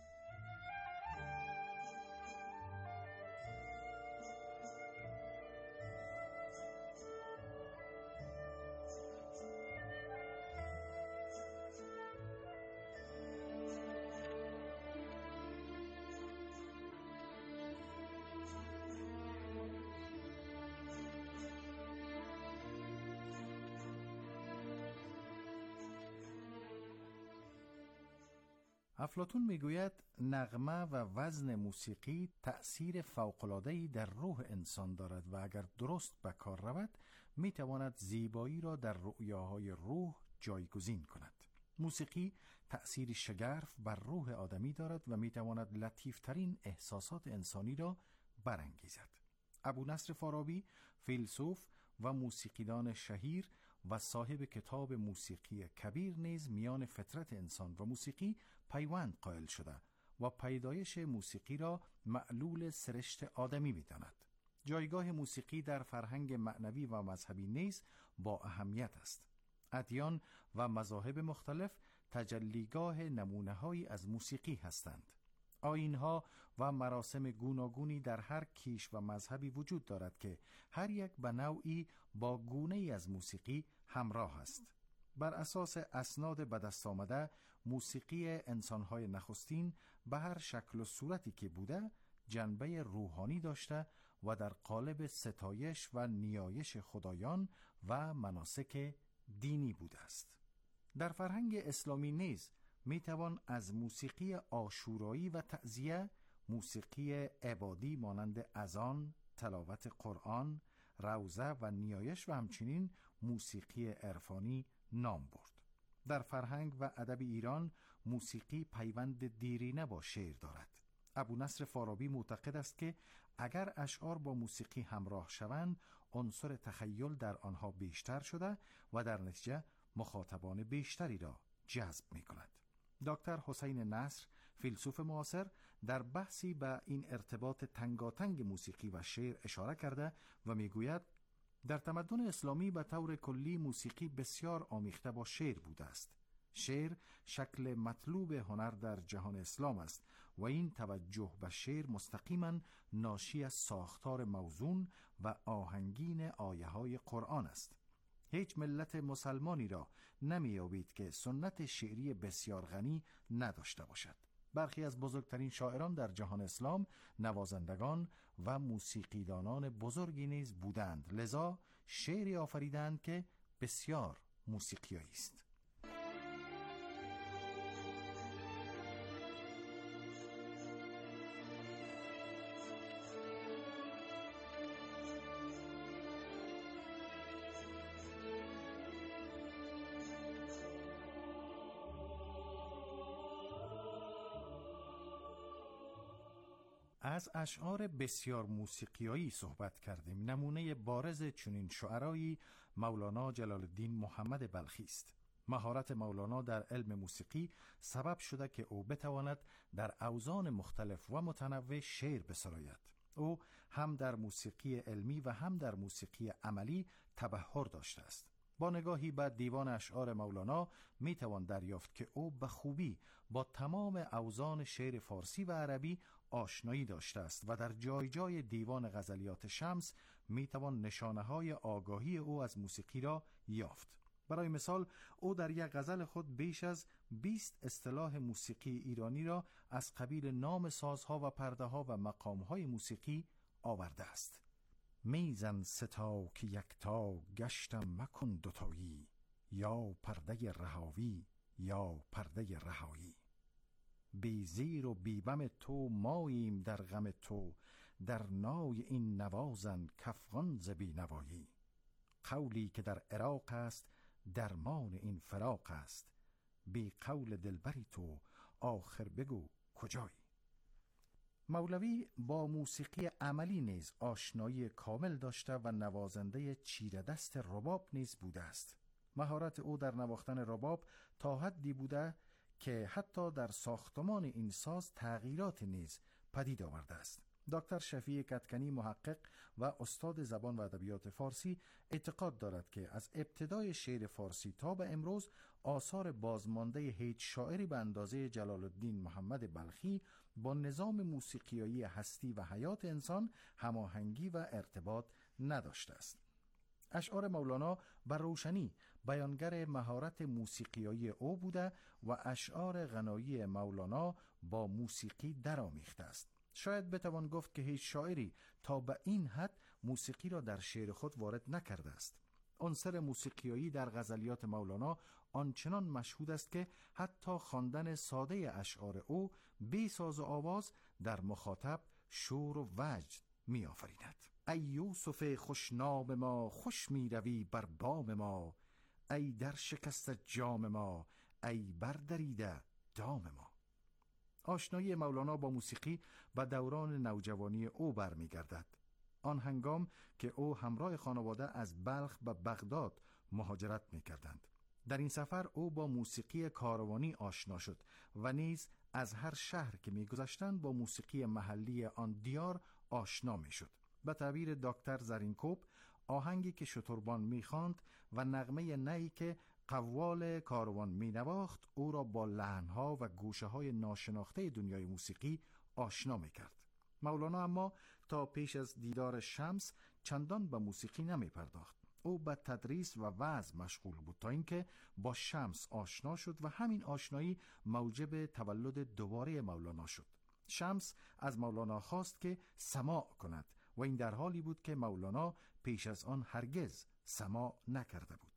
افلاطون میگوید نغمه و وزن موسیقی تأثیر فوق‌العاده‌ای در روح انسان دارد و اگر درست به کار رود میتواند زیبایی را در رؤیاهای روح جایگزین کند. موسیقی تأثیر شگرف بر روح آدمی دارد و میتواند لطیفترین احساسات انسانی را برانگیزد. ابو نصر فارابی فیلسوف و موسیقیدان شهیر و صاحب کتاب موسیقی کبیر نیز میان فطرت انسان و موسیقی پیوند قائل شده و پیدایش موسیقی را معلول سرشت آدمی می‌داند. جایگاه موسیقی در فرهنگ معنوی و مذهبی نیز با اهمیت است. ادیان و مذاهب مختلف تجلیگاه نمونه‌هایی از موسیقی هستند. آیین‌ها و مراسم گوناگونی در هر کیش و مذهبی وجود دارد که هر یک به نوعی با گونه‌ای از موسیقی همراه است. بر اساس اسناد به دست آمده موسیقی انسان‌های نخستین به هر شکل و صورتی که بوده جنبه روحانی داشته و در قالب ستایش و نیایش خدایان و مناسک دینی بوده است. در فرهنگ اسلامی نیز می توان از موسیقی عاشورایی و تعزیه، موسیقی عبادی مانند اذان، تلاوت قرآن، روزه و نیایش و همچنین موسیقی عرفانی نام برد. در فرهنگ و ادب ایران موسیقی پیوند دیرینه با شعر دارد. ابو نصر فارابی معتقد است که اگر اشعار با موسیقی همراه شوند عنصر تخیل در آنها بیشتر شده و در نتیجه مخاطبان بیشتری را جذب می کند. دکتر حسین نصر فیلسوف معاصر در بحثی به این ارتباط تنگاتنگ موسیقی و شعر اشاره کرده و می گوید در تمدن اسلامی به طور کلی موسیقی بسیار آمیخته با شعر بوده است. شعر شکل مطلوب هنر در جهان اسلام است و این توجه به شعر مستقیما ناشی از ساختار موزون و آهنگین آیه های قرآن است. هیچ ملت مسلمانی را نمی‌یابید که سنت شعری بسیار غنی نداشته باشد. برخی از بزرگترین شاعران در جهان اسلام نوازندگان و موسیقیدانان بزرگی نیز بودند، لذا شعری آفریدند که بسیار موسیقیایی است. از اشعار بسیار موسیقیایی صحبت کردیم. نمونه بارز چنین شعرایی مولانا جلال الدین محمد بلخی است. مهارت مولانا در علم موسیقی سبب شده که او بتواند در اوزان مختلف و متنوع شعر بسراید. او هم در موسیقی علمی و هم در موسیقی عملی تبحر داشته است. با نگاهی به دیوان اشعار مولانا می توان دریافت که او به خوبی با تمام اوزان شعر فارسی و عربی آشنایی داشته است و در جای جای دیوان غزلیات شمس می توان نشانه های آگاهی او از موسیقی را یافت. برای مثال او در یک غزل خود بیش از بیست اصطلاح موسیقی ایرانی را از قبیل نام سازها و پرده ها و مقام های موسیقی آورده است. میزن ستا که یکتا گشتم مکن دوتایی، یا پرده رهاوی یا پرده رهایی. بی زیر و بی بم تو ماییم در غم تو، در نای این نوازن کفغان ز بی نوایی. قولی که در عراق است درمان این فراق است، بی قول دلبری تو آخر بگو کجایی. مولوی با موسیقی عملی نیز آشنایی کامل داشته و نوازنده چیره دست رباب نیز بوده است. مهارت او در نواختن رباب تا حدی بوده که حتی در ساختمان این ساز تغییرات نیز پدید آورده است. دکتر شفیع کدکنی محقق و استاد زبان و ادبیات فارسی اعتقاد دارد که از ابتدای شعر فارسی تا به امروز آثار بازمانده هیچ شاعری به اندازه جلال الدین محمد بلخی با نظام موسیقیایی هستی و حیات انسان هماهنگی و ارتباط نداشته است. اشعار مولانا بر روشنی بیانگر مهارت موسیقیایی او بوده و اشعار غنایی مولانا با موسیقی درآمیخته است. شاید بتوان گفت که هیچ شاعری تا به این حد موسیقی را در شعر خود وارد نکرده است. عنصر موسیقیایی در غزلیات مولانا آنچنان مشهود است که حتی خواندن ساده اشعار او بی ساز و آواز در مخاطب شور و وجد می آفریند. ای یوسف خوشنام ما، خوش می روی بر بام ما، ای در شکست جام ما، ای بردریده دام ما. آشنایی مولانا با موسیقی به دوران نوجوانی او برمیگردد. آن هنگام که او همراه خانواده از بلخ به بغداد مهاجرت می‌کردند. در این سفر او با موسیقی کاروانی آشنا شد و نیز از هر شهر که می‌گذشتند با موسیقی محلی آن دیار آشنا می‌شد. به تعبیر دکتر زرینکوب، آهنگی که شتربان می‌خواند و نغمه نی که قوال کاروان می‌نواخت او را با لحن‌ها و گوشه‌های ناشناخته دنیای موسیقی آشنا می‌کرد. مولانا اما تا پیش از دیدار شمس چندان به موسیقی نمی‌پرداخت. او به تدریس و وعظ مشغول بود تا اینکه با شمس آشنا شد و همین آشنایی موجب تولد دوباره مولانا شد. شمس از مولانا خواست که سماع کند و این در حالی بود که مولانا پیش از آن هرگز سماع نکرده بود.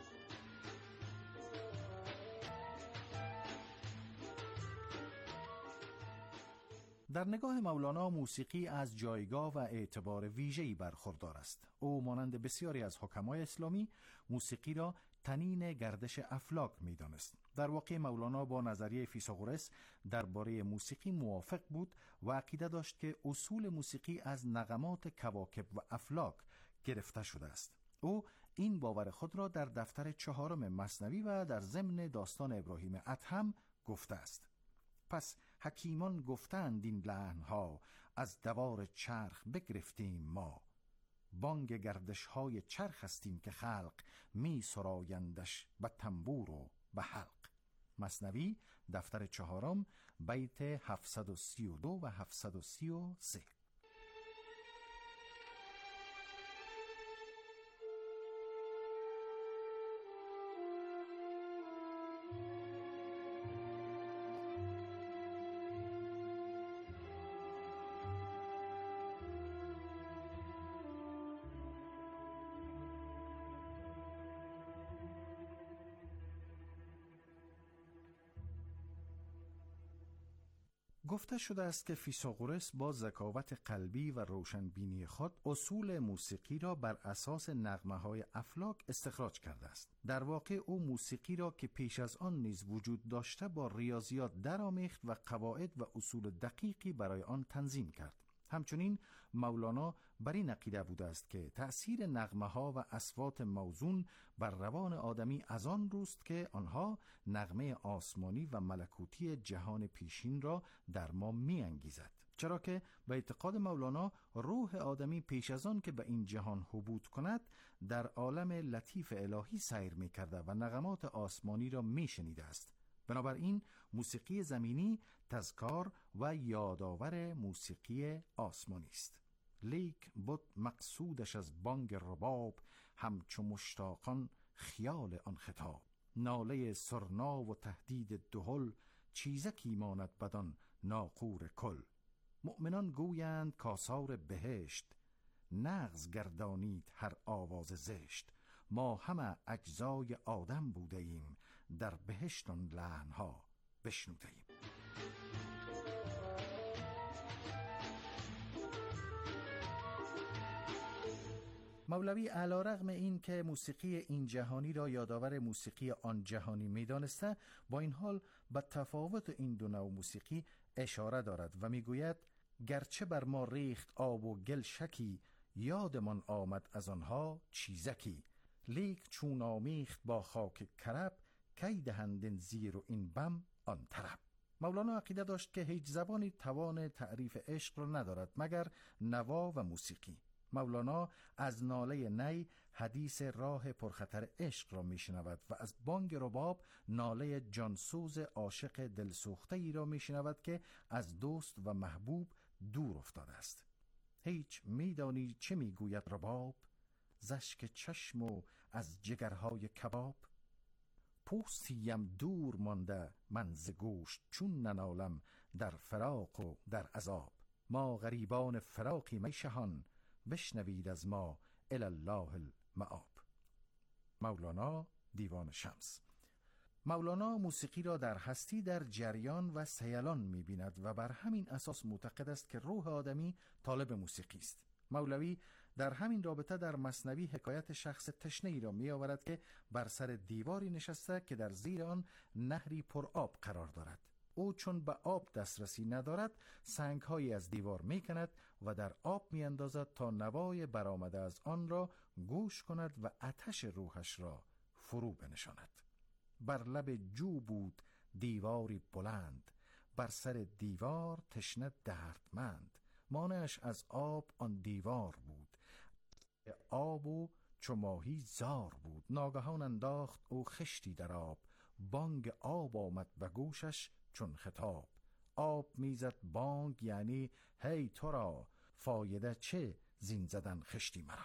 در نگاه مولانا موسیقی از جایگاه و اعتبار ویژه‌ای برخوردار است. او مانند بسیاری از حکمای اسلامی موسیقی را طنین گردش افلاک می‌دانست. در واقع مولانا با نظریه فیثاغورس درباره موسیقی موافق بود و عقیده داشت که اصول موسیقی از نغمات کواکب و افلاک گرفته شده است. او این باور خود را در دفتر چهارم مثنوی و در ضمن داستان ابراهیم ادهم گفته است. پس حکیمان گفتند این لحن‌ها، از دوار چرخ بگرفتیم ما. بانگ گردش های چرخ هستیم که خلق می سرایندش به تنبور و به حلق. مثنوی دفتر چهارم بیت هفتصد و سی و دو و هفتصد و سی و سه. گفته شده است که فیثاغورس با ذکاوت قلبی و روشنبینی خود اصول موسیقی را بر اساس نغمه‌های افلاک استخراج کرده است. در واقع او موسیقی را که پیش از آن نیز وجود داشته با ریاضیات درآمیخت و قواعد و اصول دقیقی برای آن تنظیم کرد. همچنین مولانا بر این عقیده بوده است که تأثیر نغمه ها و اصوات موزون بر روان آدمی از آن روست که آنها نغمه آسمانی و ملکوتی جهان پیشین را در ما می انگیزد. چرا که به اعتقاد مولانا روح آدمی پیش از آن که به این جهان حبوط کند در عالم لطیف الهی سیر می کرده و نغمات آسمانی را می شنیده است. بنابراین موسیقی زمینی تذکار و یادآور موسیقی آسمانی است. لیک بود مقصودش از بانگ رباب، همچو مشتاقان خیال آن خطاب. ناله سرنا و تهدید دهل، چیزکی ماند بدان ناقور کل. مؤمنان گویند کآثار بهشت، نغز گردانید هر آواز زشت. ما همه اجزای آدم بوده ایم، در بهشت آن لحنها بشنوده ایم. مولوی علی رغم این که موسیقی این جهانی را یادآور موسیقی آن جهانی می‌دانسته، با این حال به تفاوت این دو نوع موسیقی اشاره دارد و میگوید گرچه بر ما ریخت آب و گل شکی، یادمان آمد از آنها چیزکی. لیک چون آمیخت با خاک کرب، کی دهند این زیر و این بم آن طرب. مولانا عقیده داشت که هیچ زبانی توان تعریف عشق را ندارد مگر نوا و موسیقی. مولانا از ناله نی حدیث راه پرخطر عشق را میشنود و از بانگ رباب ناله جانسوز عاشق دلسوخته ای را میشنود که از دوست و محبوب دور افتاده است. هیچ میدانی چه میگوید رباب، زشک چشم و از جگرهای کباب. پوستیم دور مانده من ز گوشت، چون ننالم در فراق و در عذاب. ما غریبان فراقی می شهان، بشنوید از ما الی الله المآب. مولانا دیوان شمس. مولانا موسیقی را در هستی در جریان و سیلان می‌بیند و بر همین اساس معتقد است که روح آدمی طالب موسیقی است. مولوی در همین رابطه در مثنوی حکایت شخص تشنه‌ای را می‌آورد که بر سر دیواری نشسته که در زیر آن نهری پر آب قرار دارد. او چون به آب دسترسی ندارد، سنگ‌هایی از دیوار می‌کند و در آب می‌اندازد تا نوای برآمده از آن را گوش کند و آتش روحش را فرو بنشاند. بر لب جو بود دیواری بلند، بر سر دیوار تشنه دردمند. مانعش از آب آن دیوار بود، آب و چو ماهی زار بود. ناگهان انداخت او خشتی در آب، بانگ آب آمد به گوشش چون خطاب. آب میزد بانگ یعنی هی تو را، فایده چه زین زدن خشتی مرا.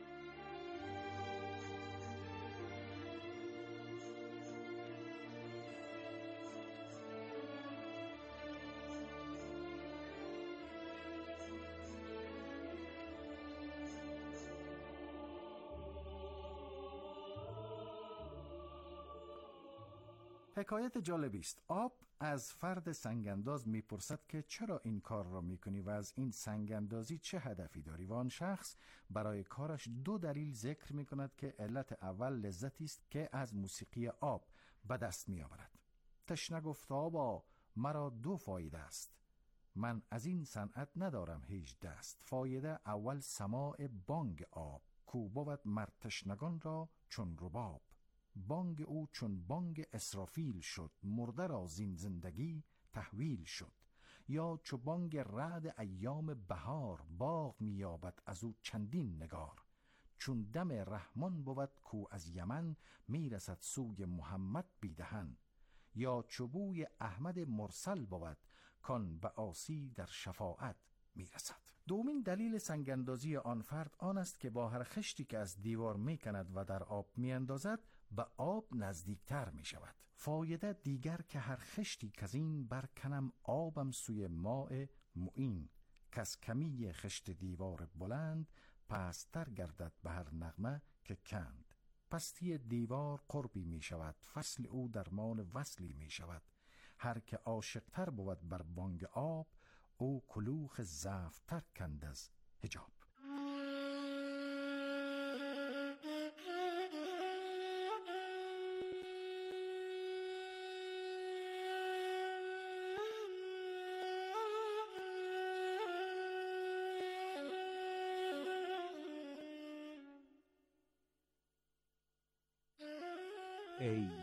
حکایت جالبی است. آب از فرد سنگانداز میپرسد که چرا این کار را میکنی و از این سنگاندازی چه هدفی داری، و آن شخص برای کارش دو دلیل ذکر میکند که علت اول لذتی است که از موسیقی آب به دست میآورد. تشنه گفت آبا مرا دو فایده است، من از این صنعت ندارم هیچ دست. فایده اول سماع بانگ آب، کو بود مر تشنگان را چون رباب. بانگ او چون بانگ اسرافیل شد، مرده را زین زندگی تحویل شد. یا چو بانگ رعد ایام بهار، باغ میابد از او چندین نگار. چون دم رحمان بود کو از یمن، میرسد سوی محمد بیدهن. یا چو بوی احمد مرسل بود، کان به عاصی در شفاعت میرسد. دومین دلیل سنگاندازی آن فرد آن است که با هر خشتی که از دیوار میکند و در آب میاندازد به آب نزدیکتر می شود. فایده دیگر که هر خشتی که از این برکنم، آبم سوی ماء معین. کس کمی خشت دیوار بلند، پستر گردد به هر نغمه که کند. پستی دیوار قربی می شود، فصل او درمان وصلی می شود. هر که عاشق تر بود بر بانگ آب، او کلوخ زفتر کند از حجاب.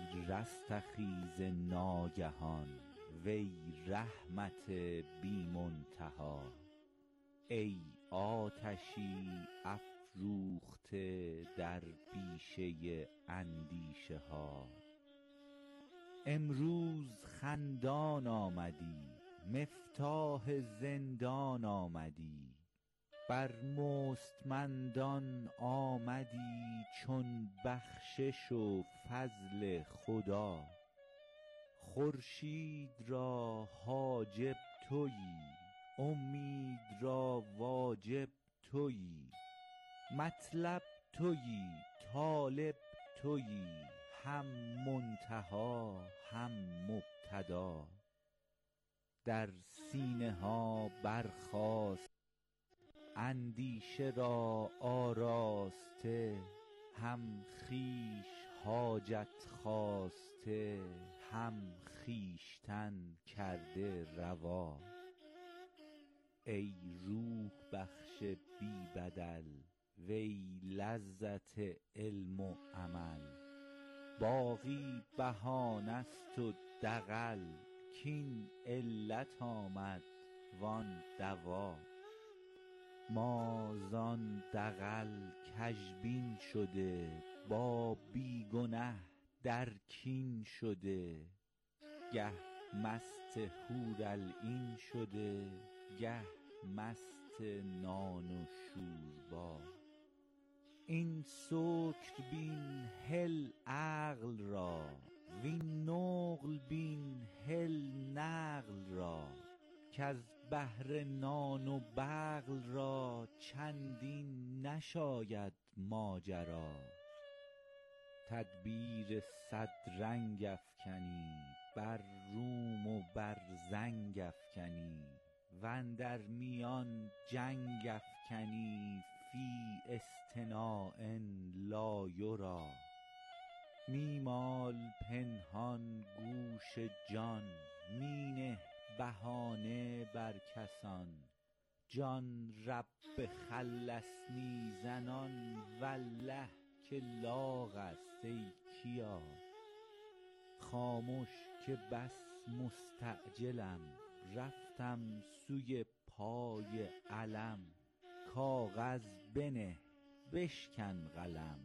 رستخیز ناگهان، وی رحمت بی منتها. ای آتشی افروخته در بیشه اندیشه ها. امروز خندان آمدی، مفتاح زندان آمدی. بر مستمندان آمدی چون بخشش و فضل خدا. خورشید را حاجب تویی، امید را واجب تویی. مطلب تویی، طالب تویی، هم منتها هم مبتدا. در سینه ها برخاست اندیشه را آراسته. هم خویش حاجت خواسته، هم خویشتن کرده روا. ای روح بخش بی بدل، وی لذت علم و عمل. باقی بهانه ست و دغل، کین علت آمد وان دوا. ما زان دغل کژبین شده، با بی گنه در کین شده. گه مست حورالعین شده، گه مست نان و شوربا. این سکر بین هل عقل را، وین نقل بین هل نقل را. کز بهر نان و بغل را، چندین نشاید ماجرا. تدبیر صد رنگ افکنی، بر روم و بر زنگ افکنی. واندر میان جنگ افکنی، فی اصطناع لا یری. می مال پنهان گوش جان، می نه بهانه بر کسان. جان رب خلصنی زنان، والله که لاغ است ای کیا. خامش که بس مستعجلم، رفتم سوی پای علم. کاغذ بنه بشکن قلم،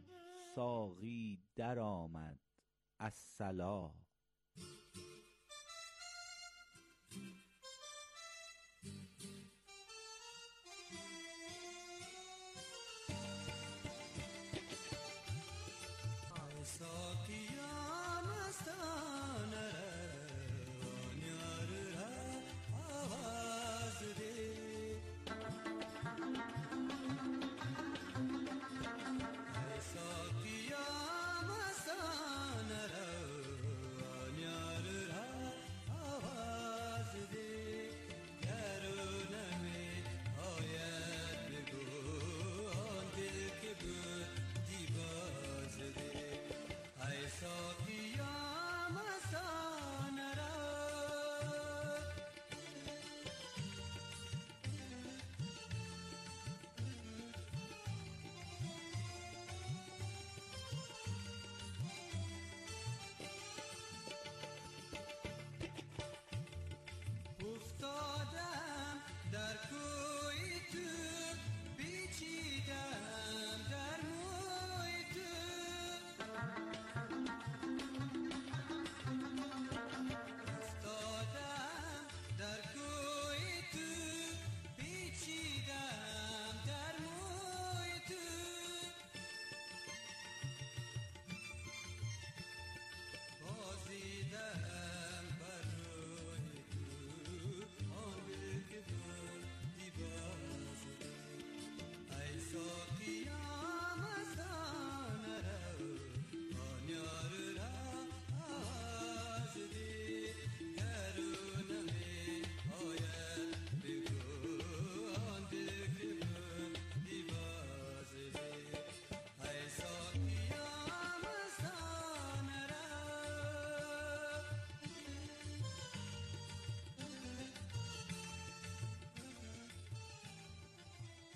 ساقی در آمد الصلا.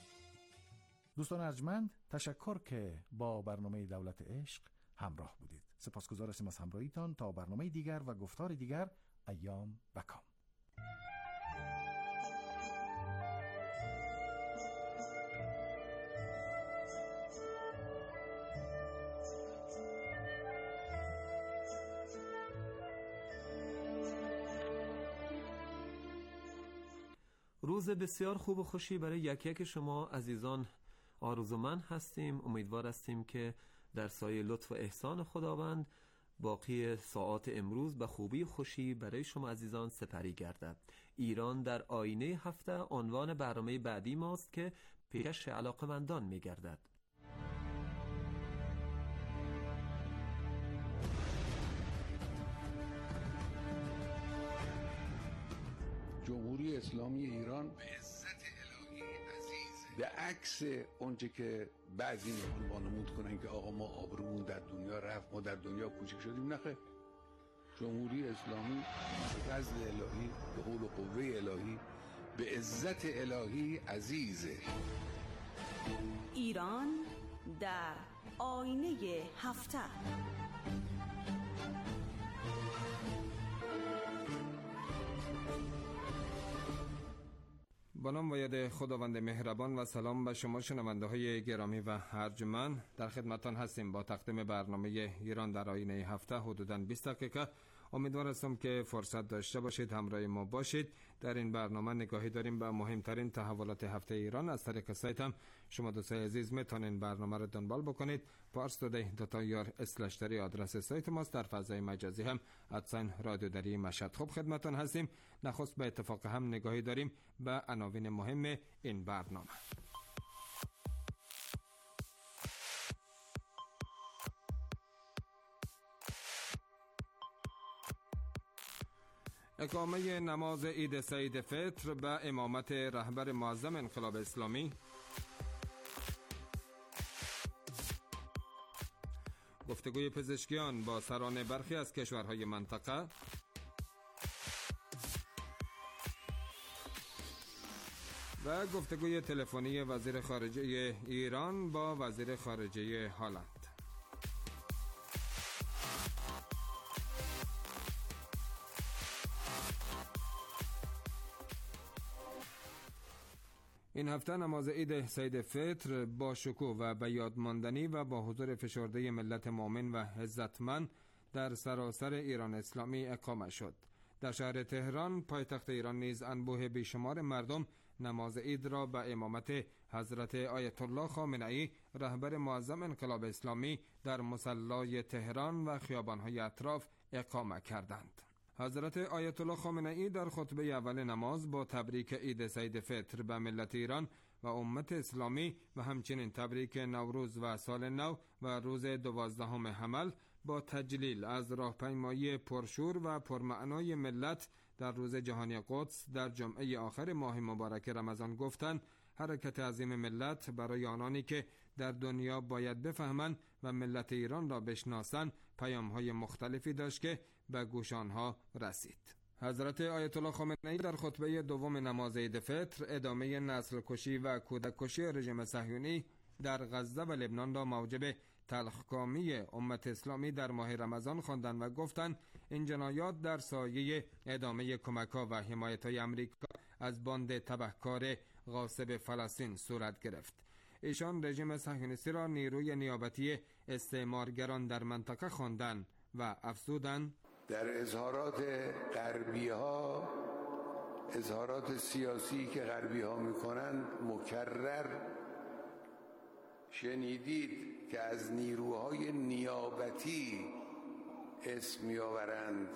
دوستان ارجمند، تشکر که با برنامه دولت عشق همراه بودید. سپاسگزار هستیم از همراهیتان. تا برنامه دیگر و گفتار دیگر، ایام بکام. روز بسیار خوب و خوشی برای یک یک شما عزیزان آرزومند هستیم. امیدوار هستیم که در سایه لطف و احسان خداوند باقی ساعات امروز به خوبی و خوشی برای شما عزیزان سپری گردد. ایران در آینه هفته عنوان برنامه بعدی ماست که پیشکش علاقمندان می گردد. جمهوری اسلامی ایران به عزت الهی عزیزه، به عکس اونچه که بعضی میخوان وانمود کنن که آقا ما آبرومون در دنیا رفت، ما در دنیا کوچک شدیم. نخیر، جمهوری اسلامی به فضل الهی، به حول و قوه الهی، به عزت الهی عزیزه. ایران در آینه هفته. با نام و یاد خداوند مهربان و سلام به شما شنونده های گرامی و ارجمند. در خدمتان هستیم با تقدیم برنامه ایران در آینه هفته حدوداً بیست دقیقه. امیدوار هستم که فرصت داشته باشید همراه ما باشید. در این برنامه نگاهی داریم به مهمترین تحولات هفته ایران. از طریق سایت هم شما دوستای عزیز میتونین برنامه رو دنبال بکنید. پارس تودی دات آی آر اسلش دری آدرس سایت ماست. در فضای مجازی هم ادساین رادیو دری مشهد. خب خدمتتون هستیم. نخست به اتفاق هم نگاهی داریم به عناوین مهم این برنامه. اقامه نماز عید سعید فطر به امامت رهبر معظم انقلاب اسلامی، گفتگوی پزشکیان با سران برخی از کشورهای منطقه، و گفتگوی تلفنی وزیر خارجه ایران با وزیر خارجه هلند. این هفته نماز عید سعید فطر با شکوه و به یاد ماندنی و با حضور فشرده ملت مؤمن و عزتمند در سراسر ایران اسلامی اقامه شد. در شهر تهران پایتخت ایران نیز انبوه بیشمار مردم نماز عید را به امامت حضرت آیت الله خامنه‌ای رهبر معظم انقلاب اسلامی در مصلی تهران و خیابان‌های اطراف اقامه کردند. حضرت آیت الله خامنه‌ای در خطبه اول نماز با تبریک عید سعید فطر به ملت ایران و امت اسلامی و همچنین تبریک نوروز و سال نو و روز دوازدهم حمل با تجلیل از راهپیمایی پرشور و پرمعنای ملت در روز جهانی قدس در جمعه آخر ماه مبارک رمضان گفتند حرکت عظیم ملت برای آنانی که در دنیا باید بفهمند و ملت ایران را بشناسند پیام‌های مختلفی داشت که به گوش آنها رسید. حضرت آیت الله خامنه‌ای در خطبه دوم نماز عید فطر ادامه نسل کشی و کودک کشی رژیم صهیونی در غزه و لبنان را موجب تلخکامی امت اسلامی در ماه رمضان خواندند و گفتند این جنایات در سایه ادامه کمک‌ها و حمایت‌های امریکا از باند تبهکار غاصب فلسطین صورت گرفت. ایشان رژیم صهیونیستی را نیروی نیابتی استعمارگران در منطقه خواندند و افزودند در اظهارات غربی ها، اظهارات سیاسی که غربی ها میکنند مکرر شنیدید که از نیروهای نیابتی اسم میآورند.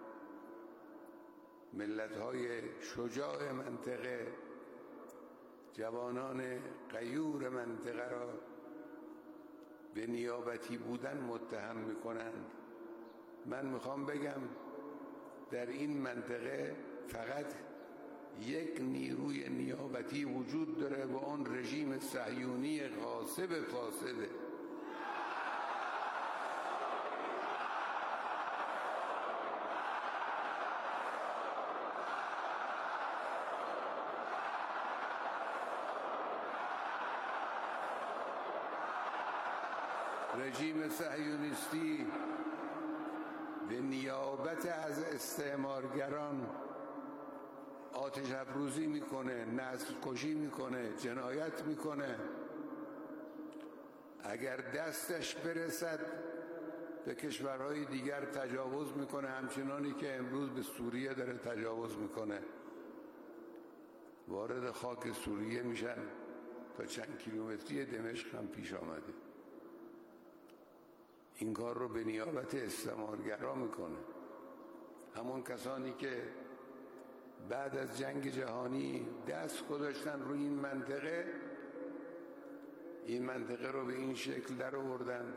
ملت‌های شجاع منطقه، جوانان غیور منطقه را به نیابتی بودن متهم میکنند. من میخوام بگم در این منطقه فقط یک نیروی نیابتی وجود داره و اون رژیم صهیونی غاصب فاسده. رژیم صهیونیستی نیابت از استعمارگران آتش افروزی میکنه، نسل کشی میکنه، جنایت میکنه، اگر دستش برسد به کشورهای دیگر تجاوز میکنه، همچنانی که امروز به سوریه داره تجاوز میکنه. وارد خاک سوریه میشن، تا چند کیلومتری دمشق هم پیش آمده. این کار رو به نیابت استعمارگرا میکنه. همون کسانی که بعد از جنگ جهانی دست گذاشتن روی این منطقه، این منطقه رو به این شکل در آوردن.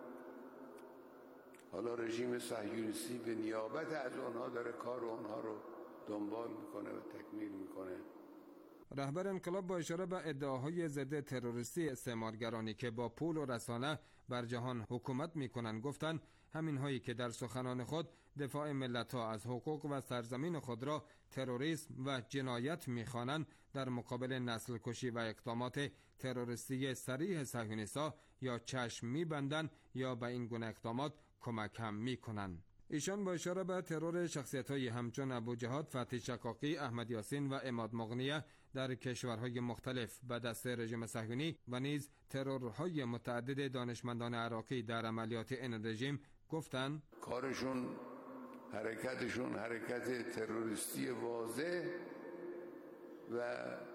حالا رژیم صهیونیستی به نیابت از اونها داره کار اونها رو دنبال میکنه و تکمیل میکنه. رهبر انقلاب با اشاره به ادعاهای ضد تروریستی استعمارگرانی که با پول و رسانه بر جهان حکومت میکنند گفتند همین هایی که در سخنان خود دفاع ملت ها از حقوق و سرزمین خود را تروریسم و جنایت میخوانند، در مقابل نسل کشی و اقدامات تروریستی صریح صهیونیست‌ها یا چشم میبندند یا به این گونه اقدامات کمک هم میکنند. ایشان با اشاره به ترور شخصیت‌های همچون ابوجهاد، فتحی شقاقی، احمد یاسین و عماد مغنیه در کشورهای مختلف به دست رژیم صهیونی و نیز ترورهای متعدد دانشمندان عراقی در عملیات این رژیم گفتند کارشون، حرکتشون حرکت تروریستی واضح و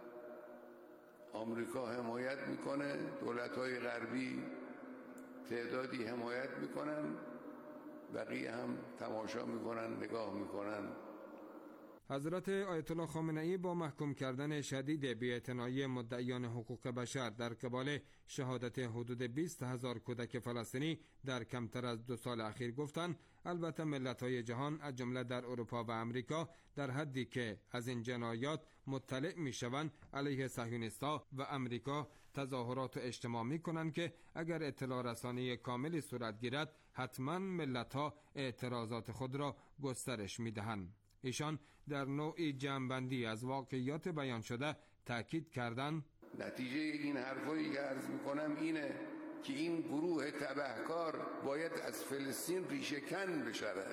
آمریکا حمایت میکنه، دولت‌های غربی تعدادی حمایت میکنن، بقیه هم تماشا میکنن، نگاه میکنن. حضرت آیت الله خامنه ای با محکوم کردن شدید بی‌اعتنایی مدعیان حقوق بشر در قبال شهادت حدود بیست هزار کودک فلسطینی در کمتر از دو سال اخیر گفتند البته ملت‌های جهان از جمله در اروپا و امریکا در حدی که از این جنایات مطلع میشوند علیه صهیونیست‌ها و امریکا تظاهرات اجتماع میکنند که اگر اطلاع رسانی کاملی صورت گیرد حتما ملت‌ها اعتراضات خود را گسترش میدهند. ایشان در نوعی جمع‌بندی از واقعیات بیان شده تاکید کردند نتیجه این حرفایی که عرض میکنم اینه که این گروه تبهکار باید از فلسطین ریشه کن بشود.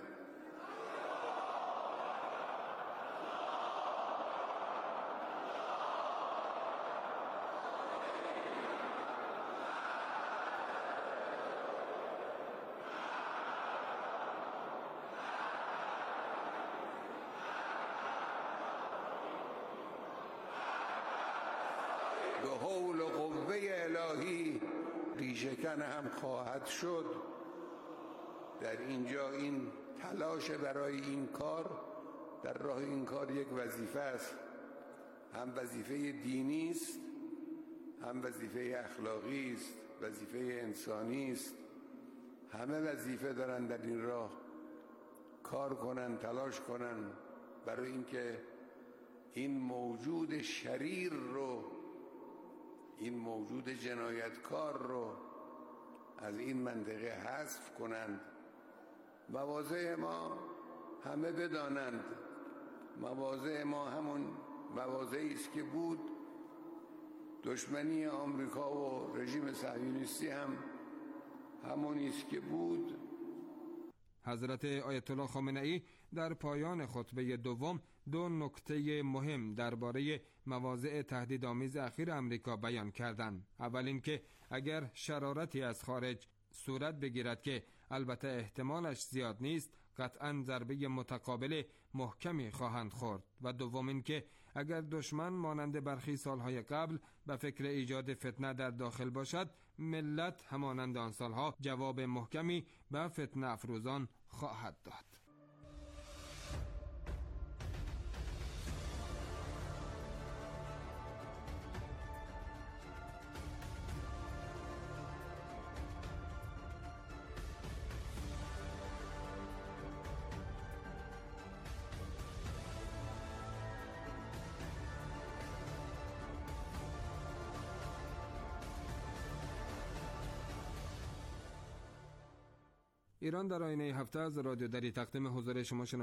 به حول و قوه الهی ریشه‌کن هم خواهد شد. در اینجا این تلاش برای این کار، در راه این کار یک وظیفه است، هم وظیفه دینی است، هم وظیفه اخلاقی است، وظیفه انسانی است. همه وظیفه دارن در این راه کار کنن، تلاش کنن برای اینکه این موجود شریر رو، این موجود جنایتکار رو از این منطقه حذف کنند. مواضع ما همه بدانند، مواضع ما همون مواضعی است که بود. دشمنی آمریکا و رژیم صهیونیستی هم همونی است که بود. حضرت آیت الله خامنه ای در پایان خطبه دوم دو نکته مهم درباره مواضع تهدیدآمیز اخیر امریکا بیان کردند. اول اینکه اگر شرارتی از خارج صورت بگیرد که البته احتمالش زیاد نیست، قطعاً ضربه متقابل محکمی خواهند خورد. و دوم اینکه اگر دشمن مانند برخی سالهای قبل به فکر ایجاد فتنه در داخل باشد، ملت همانند آن سالها جواب محکمی به فتنه افروزان خواهد داد. ایران در آینه هفته از رادیو دری تقدیم حضور شما